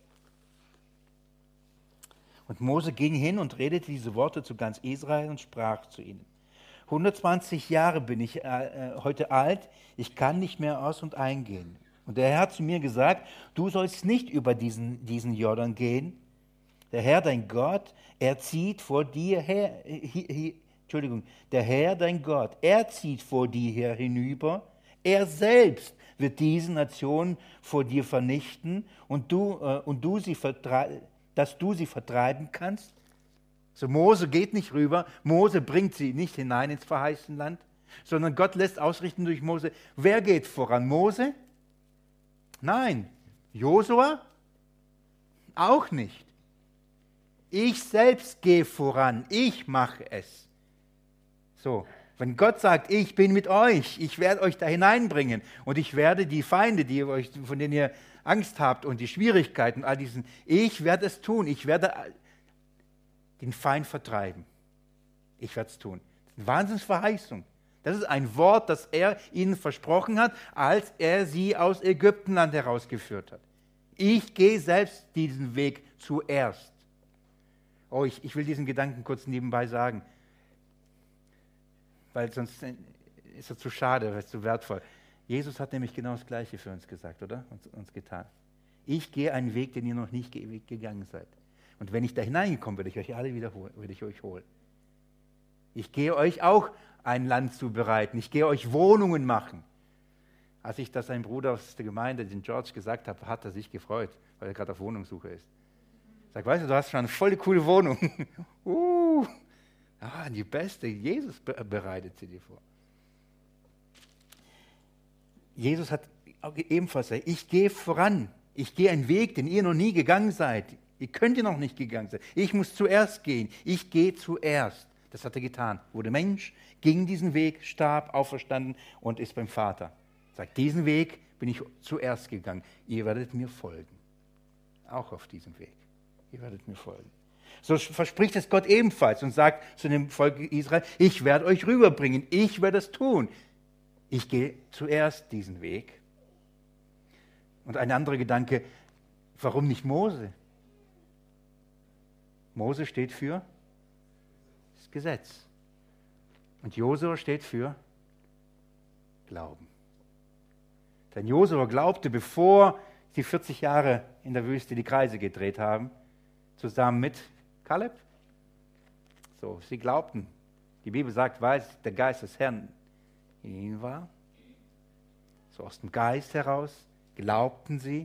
Und Mose ging hin und redete diese Worte zu ganz Israel und sprach zu ihnen. 120 Jahre bin ich heute alt, ich kann nicht mehr aus und eingehen. Und der Herr hat zu mir gesagt, du sollst nicht über diesen Jordan gehen. Der Herr, dein Gott, er zieht vor dir her, der Herr, dein Gott, er zieht vor dir her hinüber. Er selbst wird diese Nation vor dir vernichten dass du sie vertreiben kannst. So, Mose geht nicht rüber, Mose bringt sie nicht hinein ins verheißene Land, sondern Gott lässt ausrichten durch Mose. Wer geht voran? Mose? Nein. Josua? Auch nicht. Ich selbst gehe voran, ich mache es. So, wenn Gott sagt, ich bin mit euch, ich werde euch da hineinbringen und ich werde die Feinde, von denen ihr Angst habt und die Schwierigkeiten, all diesen, ich werde es tun, ich werde den Feind vertreiben. Ich werde es tun. Wahnsinnsverheißung. Das ist ein Wort, das er ihnen versprochen hat, als er sie aus Ägyptenland herausgeführt hat. Ich gehe selbst diesen Weg zuerst. Oh, ich will diesen Gedanken kurz nebenbei sagen, weil sonst ist er zu schade, ist zu wertvoll. Jesus hat nämlich genau das Gleiche für uns gesagt, oder? Uns getan. Ich gehe einen Weg, den ihr noch nicht gegangen seid. Und wenn ich da hineingekommen bin, werde ich euch alle wiederholen, werde ich euch holen. Ich gehe euch auch ein Land zubereiten. Ich gehe euch Wohnungen machen. Als ich das einem Bruder aus der Gemeinde, den George, gesagt habe, hat er sich gefreut, weil er gerade auf Wohnungssuche ist. Sag, weißt du hast schon eine voll coole Wohnung. Die beste. Jesus bereitet sie dir vor. Jesus hat ebenfalls gesagt, ich gehe voran. Ich gehe einen Weg, den ihr noch nie gegangen seid. Ihr könnt ihr noch nicht gegangen sein. Ich muss zuerst gehen. Ich gehe zuerst. Das hat er getan. Wurde Mensch, ging diesen Weg, starb, auferstanden und ist beim Vater. Sagt, diesen Weg bin ich zuerst gegangen. Ihr werdet mir folgen. Auch auf diesem Weg. Ihr werdet mir folgen. So verspricht es Gott ebenfalls und sagt zu dem Volk Israel, ich werde euch rüberbringen, ich werde es tun. Ich gehe zuerst diesen Weg. Und ein anderer Gedanke, warum nicht Mose? Mose steht für das Gesetz. Und Josua steht für Glauben. Denn Josua glaubte, bevor sie 40 Jahre in der Wüste die Kreise gedreht haben, zusammen mit Kaleb. So, sie glaubten. Die Bibel sagt, weil der Geist des Herrn in ihnen war. So aus dem Geist heraus glaubten sie.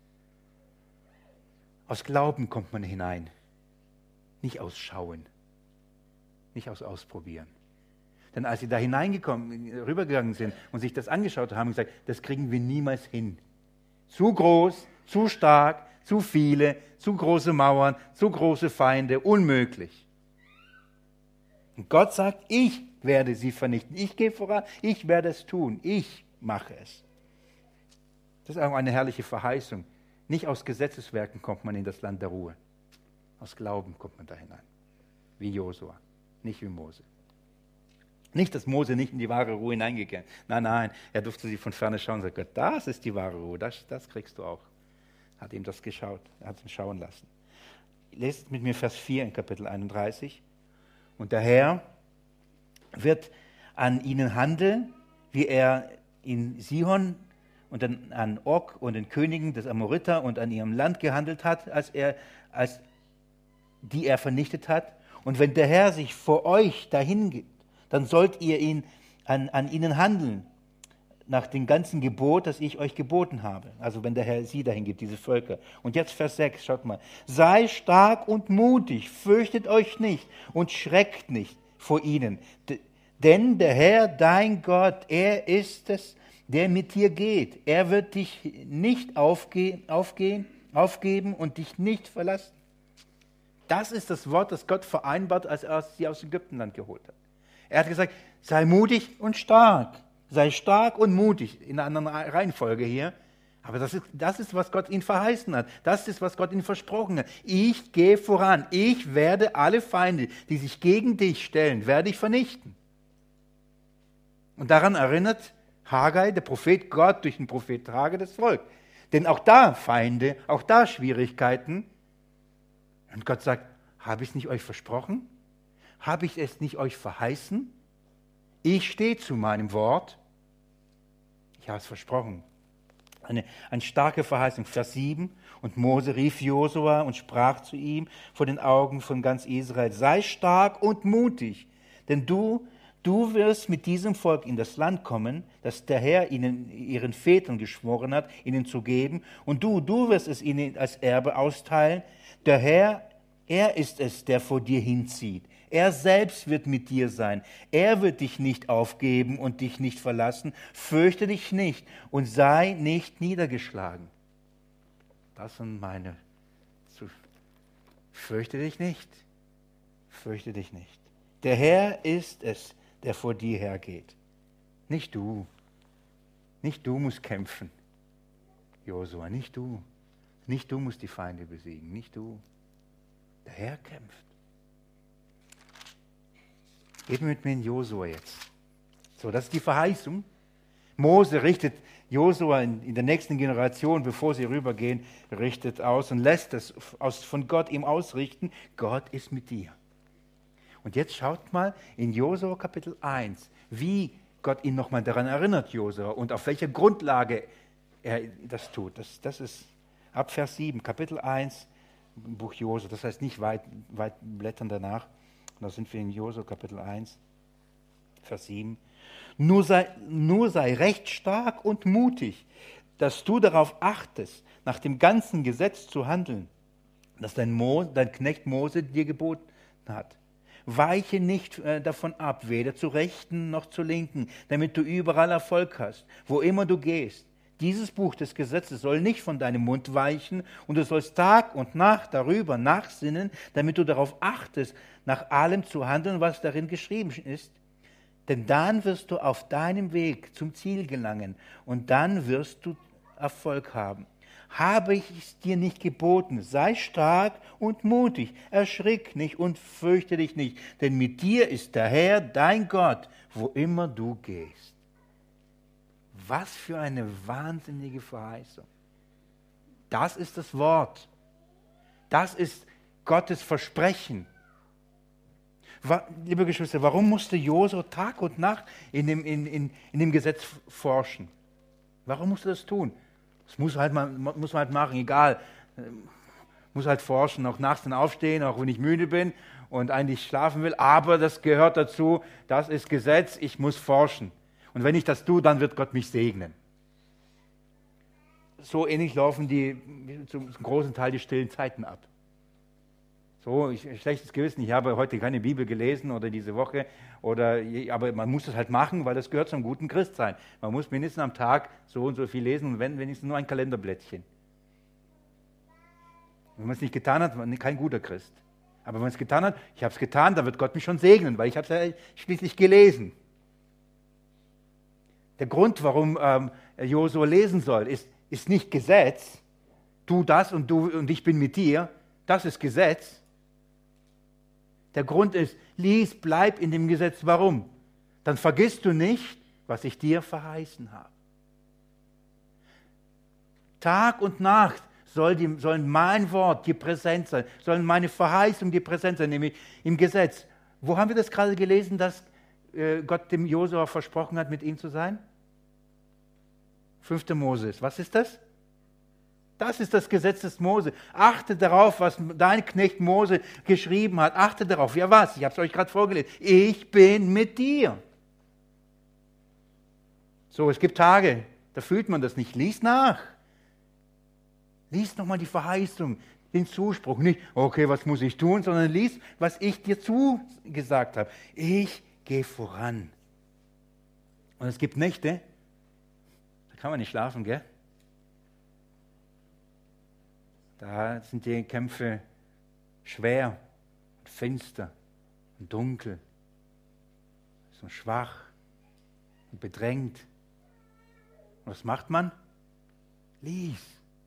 Aus Glauben kommt man hinein. Nicht aus Schauen. Nicht aus Ausprobieren. Denn als sie da rübergegangen sind und sich das angeschaut haben, haben sie gesagt, das kriegen wir niemals hin. Zu groß, zu stark, zu viele, zu große Mauern, zu große Feinde, unmöglich. Und Gott sagt, ich werde sie vernichten. Ich gehe voran, ich werde es tun, ich mache es. Das ist auch eine herrliche Verheißung. Nicht aus Gesetzeswerken kommt man in das Land der Ruhe. Aus Glauben kommt man da hinein. Wie Josua, nicht wie Mose. Nicht, dass Mose nicht in die wahre Ruhe hineingegangen ist. Nein, nein, er durfte sie von ferne schauen und sagt, Gott, das ist die wahre Ruhe, das kriegst du auch. Hat ihm das geschaut, er hat ihn schauen lassen. Lest mit mir Vers 4 in Kapitel 31. Und der Herr wird an ihnen handeln, wie er in Sihon und an Og und den Königen des Amoriter und an ihrem Land gehandelt hat, die er vernichtet hat. Und wenn der Herr sich vor euch dahin gibt, dann sollt ihr an ihnen handeln, nach dem ganzen Gebot, das ich euch geboten habe. Also wenn der Herr sie dahin gibt, diese Völker. Und jetzt Vers 6, schaut mal. Sei stark und mutig, fürchtet euch nicht und schreckt nicht vor ihnen. Denn der Herr, dein Gott, er ist es, der mit dir geht. Er wird dich nicht aufgeben und dich nicht verlassen. Das ist das Wort, das Gott vereinbart, als er sie aus Ägyptenland geholt hat. Er hat gesagt, sei mutig und stark. Sei stark und mutig, in einer anderen Reihenfolge hier. Aber das ist, was Gott ihnen verheißen hat. Das ist, was Gott ihnen versprochen hat. Ich gehe voran. Ich werde alle Feinde, die sich gegen dich stellen, werde ich vernichten. Und daran erinnert Haggai, der Prophet Gott, durch den Prophet Haggai das Volk. Denn auch da Feinde, auch da Schwierigkeiten. Und Gott sagt, habe ich es nicht euch versprochen? Habe ich es nicht euch verheißen? Ich stehe zu meinem Wort. Ich habe es versprochen. Eine starke Verheißung. Vers 7. Und Mose rief Josua und sprach zu ihm vor den Augen von ganz Israel, sei stark und mutig, denn du wirst mit diesem Volk in das Land kommen, das der Herr ihren Vätern geschworen hat, ihnen zu geben. Und du wirst es ihnen als Erbe austeilen. Der Herr, er ist es, der vor dir hinzieht. Er selbst wird mit dir sein. Er wird dich nicht aufgeben und dich nicht verlassen. Fürchte dich nicht und sei nicht niedergeschlagen. Das sind meine. Fürchte dich nicht. Fürchte dich nicht. Der Herr ist es, der vor dir hergeht. Nicht du. Nicht du musst kämpfen, Josua, nicht du. Nicht du musst die Feinde besiegen, nicht du. Der Herr kämpft. Geht mit mir in Josua jetzt. So, das ist die Verheißung. Mose richtet Josua in der nächsten Generation, bevor sie rübergehen, richtet aus und lässt es von Gott ihm ausrichten. Gott ist mit dir. Und jetzt schaut mal in Josua Kapitel 1, wie Gott ihn nochmal daran erinnert, Josua, und auf welcher Grundlage er das tut. Das ist ab Vers 7, Kapitel 1, Buch Josua. Das heißt nicht weit blättern danach. Und da sind wir in Josua Kapitel 1, Vers 7. Nur sei recht stark und mutig, dass du darauf achtest, nach dem ganzen Gesetz zu handeln, das dein Knecht Mose dir geboten hat. Weiche nicht davon ab, weder zur Rechten noch zur Linken, damit du überall Erfolg hast, wo immer du gehst. Dieses Buch des Gesetzes soll nicht von deinem Mund weichen und du sollst Tag und Nacht darüber nachsinnen, damit du darauf achtest, nach allem zu handeln, was darin geschrieben ist. Denn dann wirst du auf deinem Weg zum Ziel gelangen und dann wirst du Erfolg haben. Habe ich es dir nicht geboten, sei stark und mutig, erschrick nicht und fürchte dich nicht, denn mit dir ist der Herr, dein Gott, wo immer du gehst. Was für eine wahnsinnige Verheißung. Das ist das Wort. Das ist Gottes Versprechen. Liebe Geschwister, warum musste Josua Tag und Nacht in dem Gesetz forschen? Warum musste er das tun? Das muss man halt machen, egal. Muss halt forschen, auch nachts dann aufstehen, auch wenn ich müde bin und eigentlich schlafen will. Aber das gehört dazu, das ist Gesetz, ich muss forschen. Und wenn ich das tue, dann wird Gott mich segnen. So ähnlich laufen zum großen Teil die stillen Zeiten ab. So, schlechtes Gewissen, ich habe heute keine Bibel gelesen oder diese Woche, aber man muss das halt machen, weil das gehört zum guten Christsein. Man muss mindestens am Tag so und so viel lesen und wenn wenigstens nur ein Kalenderblättchen. Wenn man es nicht getan hat, man ist kein guter Christ. Aber wenn man es getan hat, ich habe es getan, dann wird Gott mich schon segnen, weil ich habe es ja schließlich gelesen. Der Grund, warum Josua lesen soll, ist nicht Gesetz. Tu das und ich bin mit dir. Das ist Gesetz. Der Grund ist, lies, bleib in dem Gesetz. Warum? Dann vergisst du nicht, was ich dir verheißen habe. Tag und Nacht sollen mein Wort dir präsent sein, sollen meine Verheißungen dir präsent sein, nämlich im Gesetz. Wo haben wir das gerade gelesen, dass Gott dem Josua versprochen hat, mit ihm zu sein? 5. Mose. Was ist das? Das ist das Gesetz des Mose. Achte darauf, was dein Knecht Mose geschrieben hat. Achte darauf. Ja was? Ich habe es euch gerade vorgelesen. Ich bin mit dir. So, es gibt Tage, da fühlt man das nicht. Lies nach. Lies nochmal die Verheißung, den Zuspruch. Nicht, okay, was muss ich tun, sondern lies, was ich dir zugesagt habe. Ich gehe voran. Und es gibt Nächte, da kann man nicht schlafen, gell? Da sind die Kämpfe schwer und finster und dunkel, so schwach und bedrängt. Und was macht man? Lies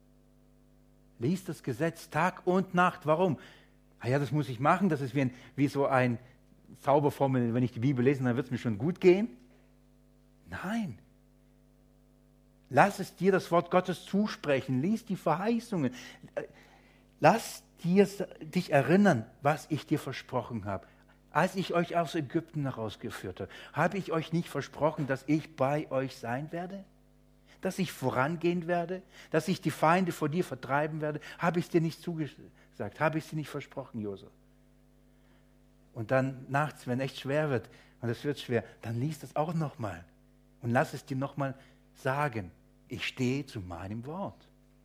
das Gesetz Tag und Nacht. Warum? Ja, das muss ich machen, das ist wie so ein Zauberformel, wenn ich die Bibel lese, dann wird es mir schon gut gehen. Nein. Lass es dir das Wort Gottes zusprechen. Lies die Verheißungen. Lass dich erinnern, was ich dir versprochen habe. Als ich euch aus Ägypten herausgeführt habe, habe ich euch nicht versprochen, dass ich bei euch sein werde? Dass ich vorangehen werde? Dass ich die Feinde vor dir vertreiben werde? Habe ich es dir nicht zugesagt? Habe ich es dir nicht versprochen, Josua? Und dann nachts, wenn echt schwer wird, und es wird schwer, dann lies das auch nochmal. Und lass es dir nochmal sagen. Ich stehe zu meinem Wort.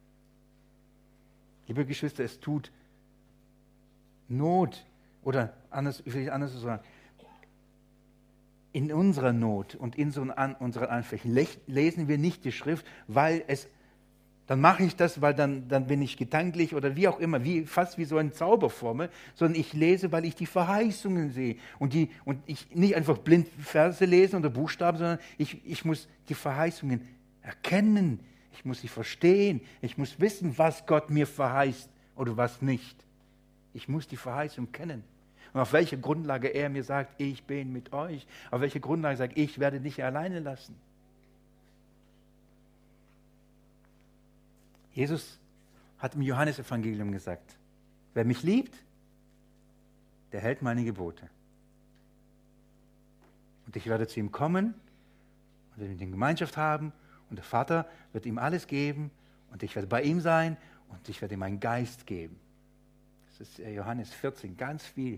Liebe Geschwister, es tut Not, oder vielleicht anders zu sagen, in unserer Not und in unseren Anfechten lesen wir nicht die Schrift, dann mache ich das, weil dann bin ich gedanklich oder wie auch immer, fast wie so eine Zauberformel, sondern ich lese, weil ich die Verheißungen sehe. Und ich nicht einfach blind Verse lesen oder Buchstaben, sondern ich muss die Verheißungen erkennen, ich muss sie verstehen, ich muss wissen, was Gott mir verheißt oder was nicht. Ich muss die Verheißung kennen. Und auf welcher Grundlage er mir sagt, ich bin mit euch, auf welcher Grundlage sagt, ich werde dich alleine lassen. Jesus hat im Johannesevangelium gesagt, wer mich liebt, der hält meine Gebote. Und ich werde zu ihm kommen und wir werden Gemeinschaft haben und der Vater wird ihm alles geben und ich werde bei ihm sein und ich werde ihm meinen Geist geben. Das ist Johannes 14, ganz viel.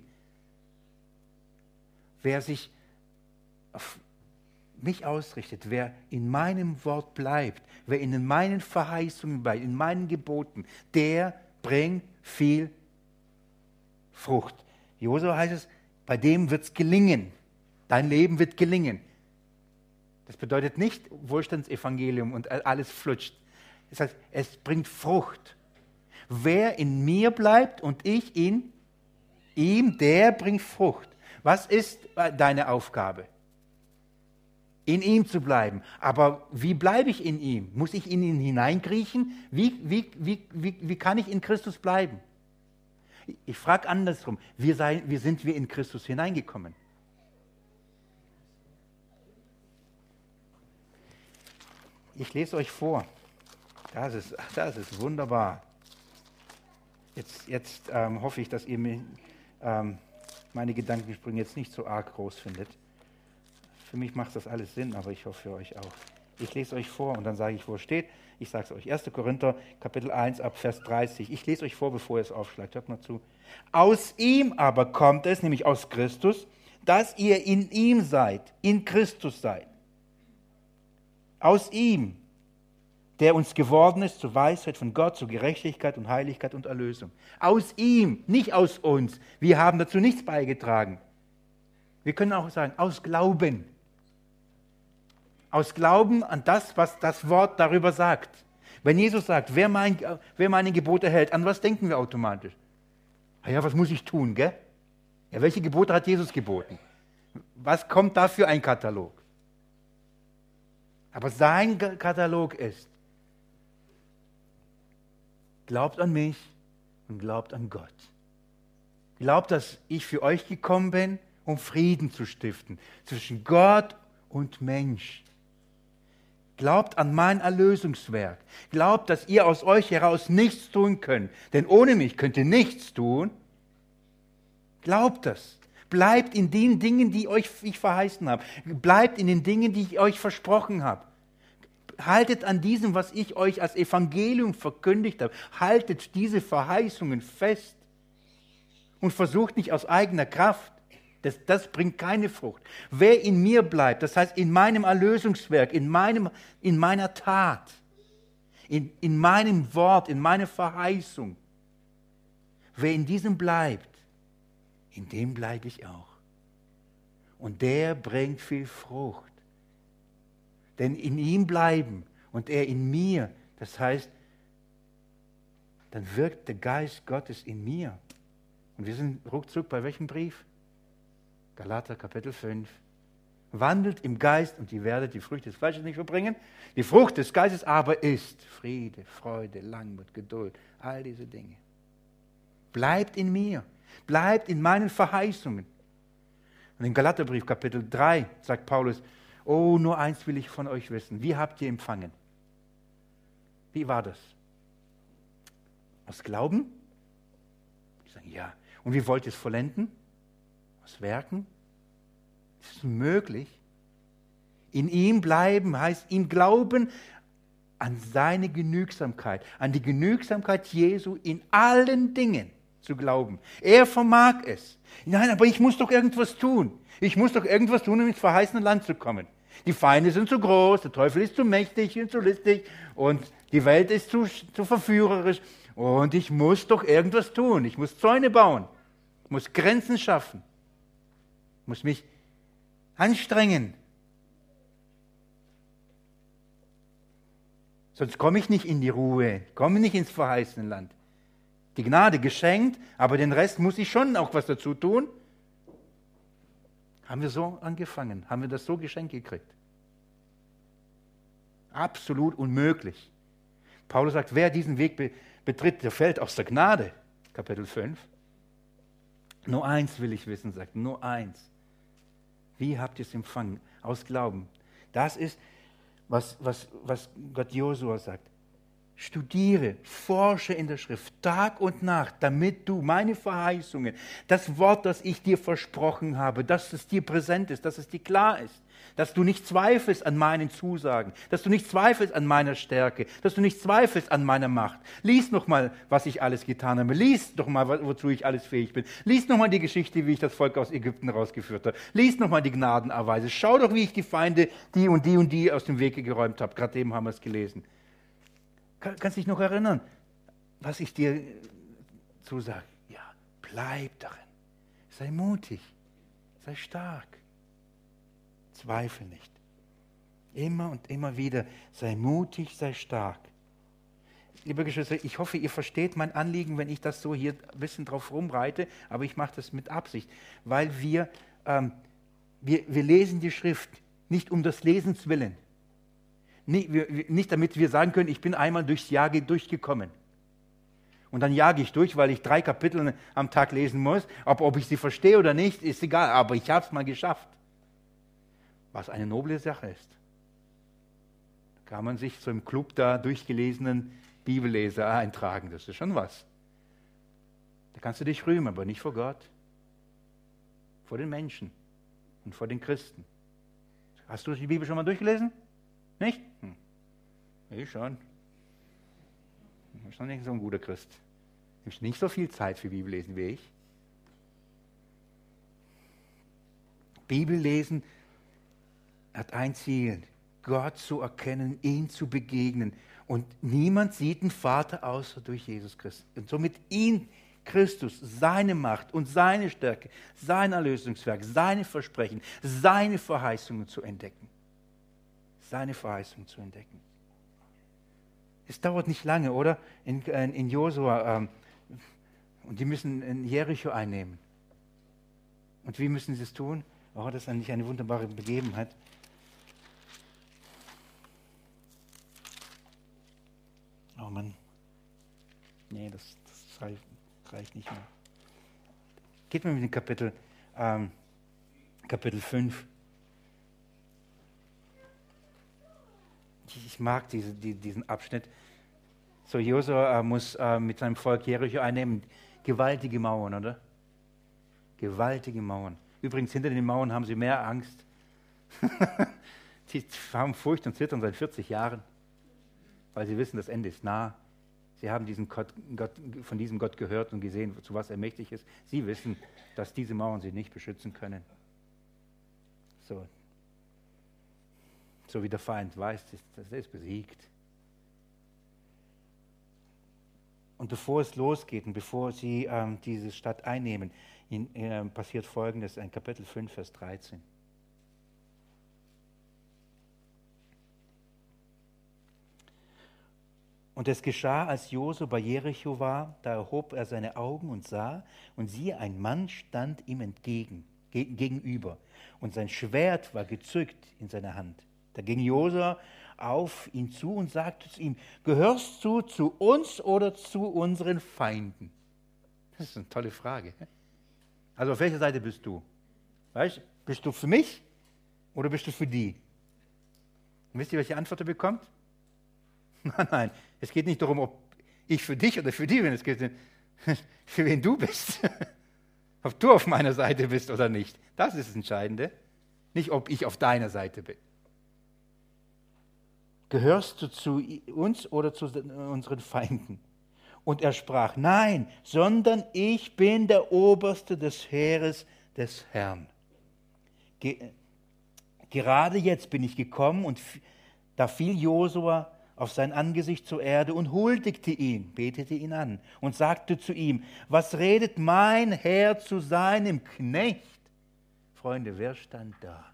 Wer sich auf mich ausrichtet, wer in meinem Wort bleibt, wer in meinen Verheißungen bleibt, in meinen Geboten, der bringt viel Frucht. Josua heißt es, bei dem wird es gelingen. Dein Leben wird gelingen. Das bedeutet nicht Wohlstandsevangelium und alles flutscht. Das heißt, es bringt Frucht. Wer in mir bleibt und ich in ihm, der bringt Frucht. Was ist deine Aufgabe? In ihm zu bleiben. Aber wie bleibe ich in ihm? Muss ich in ihn hineinkriechen? Wie kann ich in Christus bleiben? Ich frage andersrum. Wie sind wir in Christus hineingekommen? Ich lese euch vor. Das ist wunderbar. Jetzt hoffe ich, dass ihr meine Gedankensprünge jetzt nicht so arg groß findet. Für mich macht das alles Sinn, aber ich hoffe für euch auch. Ich lese euch vor und dann sage ich, wo es steht. Ich sage es euch. 1. Korinther, Kapitel 1, ab Vers 30. Ich lese euch vor, bevor ihr es aufschlagt. Hört mal zu. Aus ihm aber kommt es, nämlich aus Christus, dass ihr in ihm seid, in Christus seid. Aus ihm, der uns geworden ist zur Weisheit von Gott, zur Gerechtigkeit und Heiligkeit und Erlösung. Aus ihm, nicht aus uns. Wir haben dazu nichts beigetragen. Wir können auch sagen, aus Glauben. Aus Glauben an das, was das Wort darüber sagt. Wenn Jesus sagt, wer meine Gebote hält, an was denken wir automatisch? Ja, was muss ich tun, gell? Ja, welche Gebote hat Jesus geboten? Was kommt da für ein Katalog? Aber sein Katalog ist, glaubt an mich und glaubt an Gott. Glaubt, dass ich für euch gekommen bin, um Frieden zu stiften zwischen Gott und Mensch. Glaubt an mein Erlösungswerk. Glaubt, dass ihr aus euch heraus nichts tun könnt. Denn ohne mich könnt ihr nichts tun. Glaubt das. Bleibt in den Dingen, die ich verheißen habe. Bleibt in den Dingen, die ich euch versprochen habe. Haltet an diesem, was ich euch als Evangelium verkündigt habe. Haltet diese Verheißungen fest. Und versucht nicht aus eigener Kraft. Das bringt keine Frucht. Wer in mir bleibt, das heißt in meinem Erlösungswerk, in meiner Tat, in meinem Wort, in meiner Verheißung, wer in diesem bleibt, in dem bleibe ich auch. Und der bringt viel Frucht. Denn in ihm bleiben und er in mir, das heißt, dann wirkt der Geist Gottes in mir. Und wir sind ruckzuck bei welchem Brief? Galater Kapitel 5. Wandelt im Geist und ihr werdet die Früchte des Fleisches nicht verbringen. Die Frucht des Geistes aber ist Friede, Freude, Langmut, Geduld, all diese Dinge. Bleibt in mir, bleibt in meinen Verheißungen. Und im Galaterbrief Kapitel 3 sagt Paulus, oh, nur eins will ich von euch wissen. Wie habt ihr empfangen? Wie war das? Aus Glauben? Ich sage, ja. Und wie wollt ihr es vollenden? Aus Werken? Das ist möglich. In ihm bleiben heißt ihm glauben an seine Genügsamkeit, an die Genügsamkeit Jesu in allen Dingen zu glauben. Er vermag es. Nein, aber ich muss doch irgendwas tun. Ich muss doch irgendwas tun, um ins verheißene Land zu kommen. Die Feinde sind zu groß, der Teufel ist zu mächtig und zu listig und die Welt ist zu verführerisch. Und ich muss doch irgendwas tun. Ich muss Zäune bauen, muss Grenzen schaffen, muss mich anstrengen. Sonst komme ich nicht in die Ruhe, komme nicht ins verheißene Land. Die Gnade geschenkt, aber den Rest muss ich schon auch was dazu tun. Haben wir so angefangen? Haben wir das so geschenkt gekriegt? Absolut unmöglich. Paulus sagt, wer diesen Weg betritt, der fällt aus der Gnade. Kapitel 5. Nur eins will ich wissen, sagt, nur eins. Wie habt ihr es empfangen? Aus Glauben. Das ist, was Gott Josua sagt. Studiere, forsche in der Schrift Tag und Nacht, damit du meine Verheißungen, das Wort, das ich dir versprochen habe, dass es dir präsent ist, dass es dir klar ist, dass du nicht zweifelst an meinen Zusagen, dass du nicht zweifelst an meiner Stärke, dass du nicht zweifelst an meiner Macht. Lies nochmal, was ich alles getan habe. Lies doch mal, wozu ich alles fähig bin. Lies nochmal die Geschichte, wie ich das Volk aus Ägypten rausgeführt habe. Lies nochmal die Gnadenerweise. Schau doch, wie ich die Feinde, die und die und die aus dem Wege geräumt habe. Gerade eben haben wir es gelesen. Kannst dich noch erinnern, was ich dir zusage? Ja, bleib darin. Sei mutig. Sei stark. Zweifel nicht. Immer und immer wieder. Sei mutig, sei stark. Liebe Geschwister, ich hoffe, ihr versteht mein Anliegen, wenn ich das so hier ein bisschen drauf rumreite, aber ich mache das mit Absicht, weil wir lesen die Schrift nicht um des Lesens willen. Nicht damit wir sagen können, ich bin einmal durchs Jahr durchgekommen. Und dann jage ich durch, weil ich 3 Kapitel am Tag lesen muss. Ob ich sie verstehe oder nicht, ist egal, aber ich habe es mal geschafft. Was eine noble Sache ist. Da kann man sich zu einem Club der durchgelesenen Bibelleser eintragen. Das ist schon was. Da kannst du dich rühmen, aber nicht vor Gott. Vor den Menschen und vor den Christen. Hast du die Bibel schon mal durchgelesen? Nicht? Ich schon. Ich bin schon nicht so ein guter Christ. Ich habe nicht so viel Zeit für Bibellesen wie ich. Bibellesen hat ein Ziel, Gott zu erkennen, ihm zu begegnen. Und niemand sieht den Vater außer durch Jesus Christus. Und somit ihn, Christus, seine Macht und seine Stärke, sein Erlösungswerk, seine Versprechen, seine Verheißungen zu entdecken. Seine Verheißung zu entdecken. Es dauert nicht lange, oder? In Josua, Und die müssen in Jericho einnehmen. Und wie müssen sie es tun? Oh, das ist eigentlich eine wunderbare Begebenheit. Oh Mann. Nee, das reicht nicht mehr. Geht mal mit dem Kapitel 5. Ich mag diesen Abschnitt. So, Josua muss mit seinem Volk Jericho einnehmen. Gewaltige Mauern, oder? Gewaltige Mauern. Übrigens, hinter den Mauern haben sie mehr Angst. Die haben Furcht und Zittern seit 40 Jahren, weil sie wissen, das Ende ist nah. Sie haben von diesem Gott gehört und gesehen, zu was er mächtig ist. Sie wissen, dass diese Mauern sie nicht beschützen können. So wie der Feind weiß, das ist besiegt. Und bevor es losgeht und bevor sie diese Stadt einnehmen, passiert Folgendes in Kapitel 5, Vers 13. Und es geschah, als Josua bei Jericho war, da erhob er seine Augen und sah, und siehe, ein Mann stand ihm gegenüber, und sein Schwert war gezückt in seiner Hand. Da ging Josua auf ihn zu und sagte zu ihm: Gehörst du zu uns oder zu unseren Feinden? Das ist eine tolle Frage. Also auf welcher Seite bist du? Weißt, bist du für mich oder bist du für die? Und wisst ihr, welche Antwort er bekommt? Nein, es geht nicht darum, ob ich für dich oder für die bin. Es geht für wen du bist. Ob du auf meiner Seite bist oder nicht. Das ist das Entscheidende. Nicht, ob ich auf deiner Seite bin. Gehörst du zu uns oder zu unseren Feinden? Und er sprach: Nein, sondern ich bin der Oberste des Heeres des Herrn. Gerade jetzt bin ich gekommen, und da fiel Josua auf sein Angesicht zur Erde und huldigte ihn, betete ihn an und sagte zu ihm: Was redet mein Herr zu seinem Knecht? Freunde, wer stand da?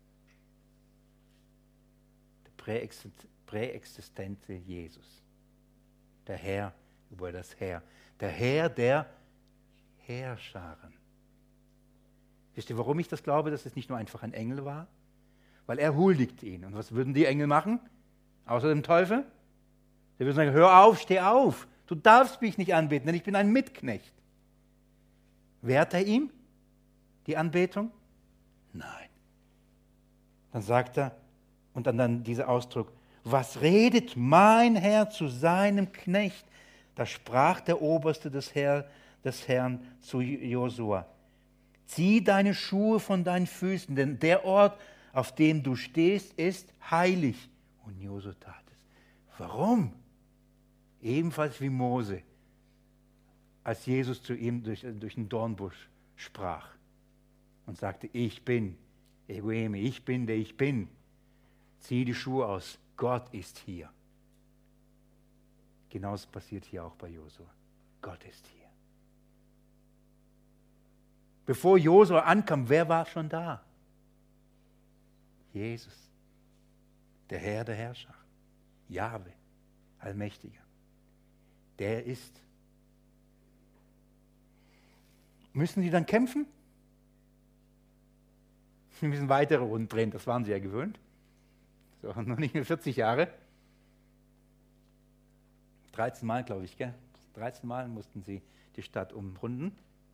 Der präexistente Jesus. Der Herr über das Heer. Der Herr der Heerscharen. Wisst ihr, warum ich das glaube, dass es nicht nur einfach ein Engel war? Weil er huldigt ihn. Und was würden die Engel machen? Außer dem Teufel? Sie würden sagen: Hör auf, steh auf. Du darfst mich nicht anbeten, denn ich bin ein Mitknecht. Wehrt er ihm die Anbetung? Nein. Dann sagt er, und dann dieser Ausdruck: Was redet mein Herr zu seinem Knecht? Da sprach der Oberste des Herrn zu Josua: Zieh deine Schuhe von deinen Füßen, denn der Ort, auf dem du stehst, ist heilig. Und Josua tat es. Warum? Ebenfalls wie Mose, als Jesus zu ihm durch den Dornbusch sprach und sagte: Ich bin, Elohim, ich bin, der ich bin. Zieh die Schuhe aus, Gott ist hier. Genauso passiert hier auch bei Josua. Gott ist hier. Bevor Josua ankam, wer war schon da? Jesus, der Herr der Herrscher, Jahwe, Allmächtiger. Der ist. Müssen die dann kämpfen? Wir müssen weitere Runden drehen, das waren sie ja gewöhnt. So, noch nicht mehr 40 Jahre. 13 Mal, glaube ich, gell? 13 Mal mussten sie die Stadt umrunden.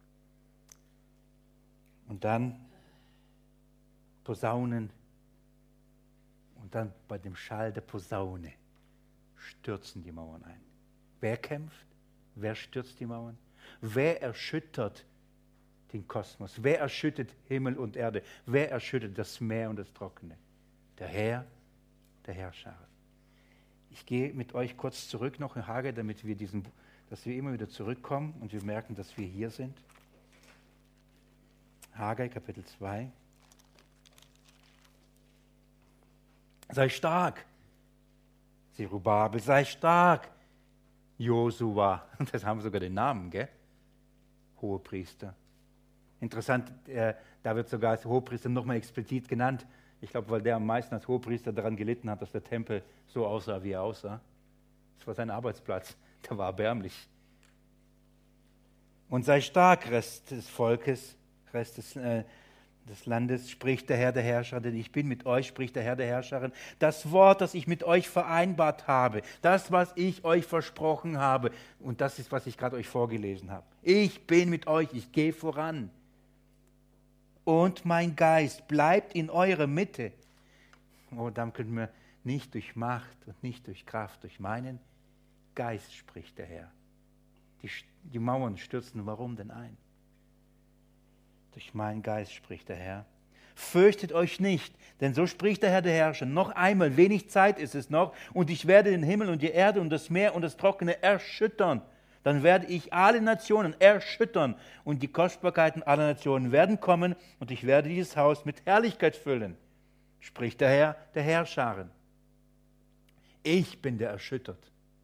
Und dann Posaunen. Und dann bei dem Schall der Posaune stürzen die Mauern ein. Wer kämpft? Wer stürzt die Mauern? Wer erschüttert den Kosmos? Wer erschüttert Himmel und Erde? Wer erschüttert das Meer und das Trockene? Der Herr, der Herrscher. Ich gehe mit euch kurz zurück noch in Haggai, damit wir dass wir immer wieder zurückkommen und wir merken, dass wir hier sind. Haggai, Kapitel 2. Sei stark, Zerubabel, sei stark, Josua. Das haben sogar den Namen, gell? Hohepriester. Interessant, da wird sogar als Hohepriester nochmal explizit genannt. Ich glaube, weil der am meisten als Hohepriester daran gelitten hat, dass der Tempel so aussah, wie er aussah. Das war sein Arbeitsplatz. Der war erbärmlich. Und sei stark, Rest des Volkes, Rest des Landes, spricht der Herr der Herrscher, denn ich bin mit euch, spricht der Herr der Herrscherin. Das Wort, das ich mit euch vereinbart habe, das, was ich euch versprochen habe, und das ist, was ich gerade euch vorgelesen habe. Ich bin mit euch, ich gehe voran. Und mein Geist bleibt in eurer Mitte. Oh, dann können wir nicht durch Macht und nicht durch Kraft, durch meinen Geist, spricht der Herr. Die Mauern stürzen, warum denn ein? Durch meinen Geist, spricht der Herr. Fürchtet euch nicht, denn so spricht der Herr der Herrscher. Noch einmal, wenig Zeit ist es noch, und ich werde den Himmel und die Erde und das Meer und das Trockene erschüttern. Dann werde ich alle Nationen erschüttern, und die Kostbarkeiten aller Nationen werden kommen, und ich werde dieses Haus mit Herrlichkeit füllen, spricht der Herr der Herrscharen. Ich bin der erschüttert.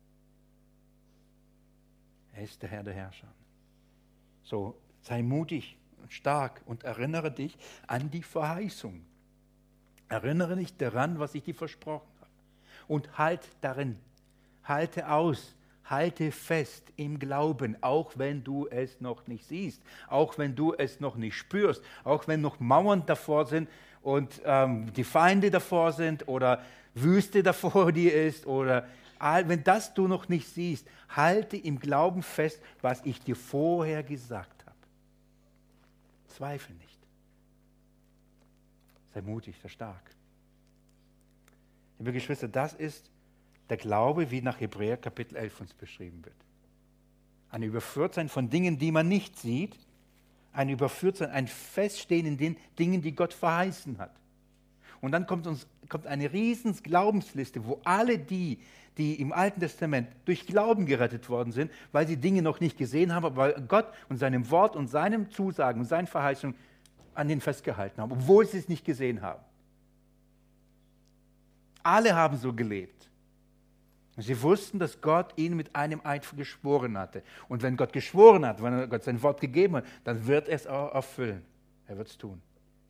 Er ist der Herr der Herrscher. So, sei mutig und stark und erinnere dich an die Verheißung. Erinnere dich daran, was ich dir versprochen habe. Und halt darin, halte aus, halte fest im Glauben, auch wenn du es noch nicht siehst, auch wenn du es noch nicht spürst, auch wenn noch Mauern davor sind und die Feinde davor sind oder Wüste davor dir ist oder wenn das du noch nicht siehst, halte im Glauben fest, was ich dir vorher gesagt habe. Zweifel nicht. Sei mutig, sei stark. Liebe Geschwister, das ist der Glaube, wie nach Hebräer Kapitel 11 uns beschrieben wird. Ein Überführtsein von Dingen, die man nicht sieht, ein Überführtsein, ein Feststehen in den Dingen, die Gott verheißen hat. Und dann kommt eine riesen Glaubensliste, wo alle die im Alten Testament durch Glauben gerettet worden sind, weil sie Dinge noch nicht gesehen haben, aber weil Gott und seinem Wort und seinem Zusagen und seinen Verheißungen an denen festgehalten haben, obwohl sie es nicht gesehen haben. Alle haben so gelebt. Sie wussten, dass Gott ihnen mit einem Eid geschworen hatte. Und wenn Gott geschworen hat, wenn Gott sein Wort gegeben hat, dann wird er es auch erfüllen. Er wird es tun.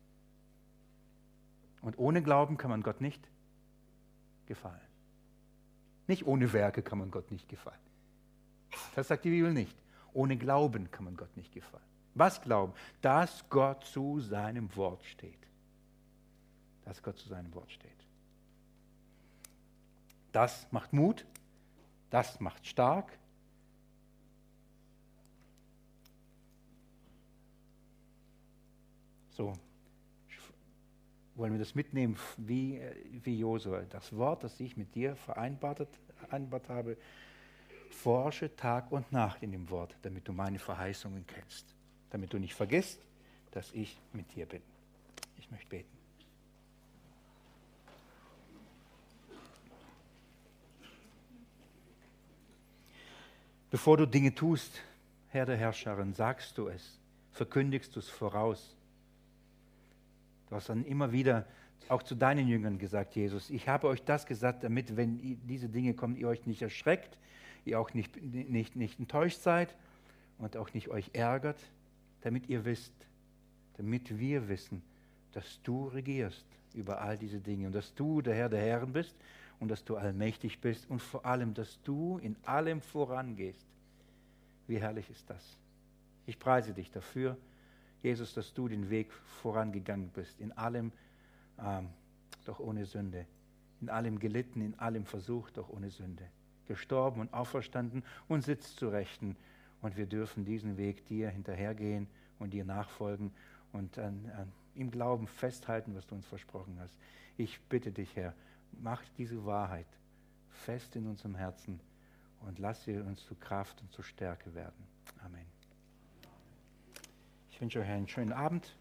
Und ohne Glauben kann man Gott nicht gefallen. Nicht ohne Werke kann man Gott nicht gefallen. Das sagt die Bibel nicht. Ohne Glauben kann man Gott nicht gefallen. Was glauben? Dass Gott zu seinem Wort steht. Dass Gott zu seinem Wort steht. Das macht Mut. Das macht stark. So. Wollen wir das mitnehmen, wie Josua. Das Wort, das ich mit dir vereinbart habe, forsche Tag und Nacht in dem Wort, damit du meine Verheißungen kennst. Damit du nicht vergisst, dass ich mit dir bin. Ich möchte beten. Bevor du Dinge tust, Herr der Herrscherin, sagst du es, verkündigst du es voraus. Du hast dann immer wieder auch zu deinen Jüngern gesagt, Jesus, ich habe euch das gesagt, damit, wenn diese Dinge kommen, ihr euch nicht erschreckt, ihr auch nicht enttäuscht seid und auch nicht euch ärgert, damit ihr wisst, damit wir wissen, dass du regierst über all diese Dinge und dass du der Herr der Herren bist und dass du allmächtig bist und vor allem, dass du in allem vorangehst. Wie herrlich ist das? Ich preise dich dafür, Jesus, dass du den Weg vorangegangen bist, in allem, doch ohne Sünde, in allem gelitten, in allem versucht, doch ohne Sünde, gestorben und auferstanden und sitzt zu Rechten. Und wir dürfen diesen Weg dir hinterhergehen und dir nachfolgen und im Glauben festhalten, was du uns versprochen hast. Ich bitte dich, Herr, mach diese Wahrheit fest in unserem Herzen und lass sie uns zu Kraft und zu Stärke werden. Amen. Ich wünsche euch einen schönen Abend.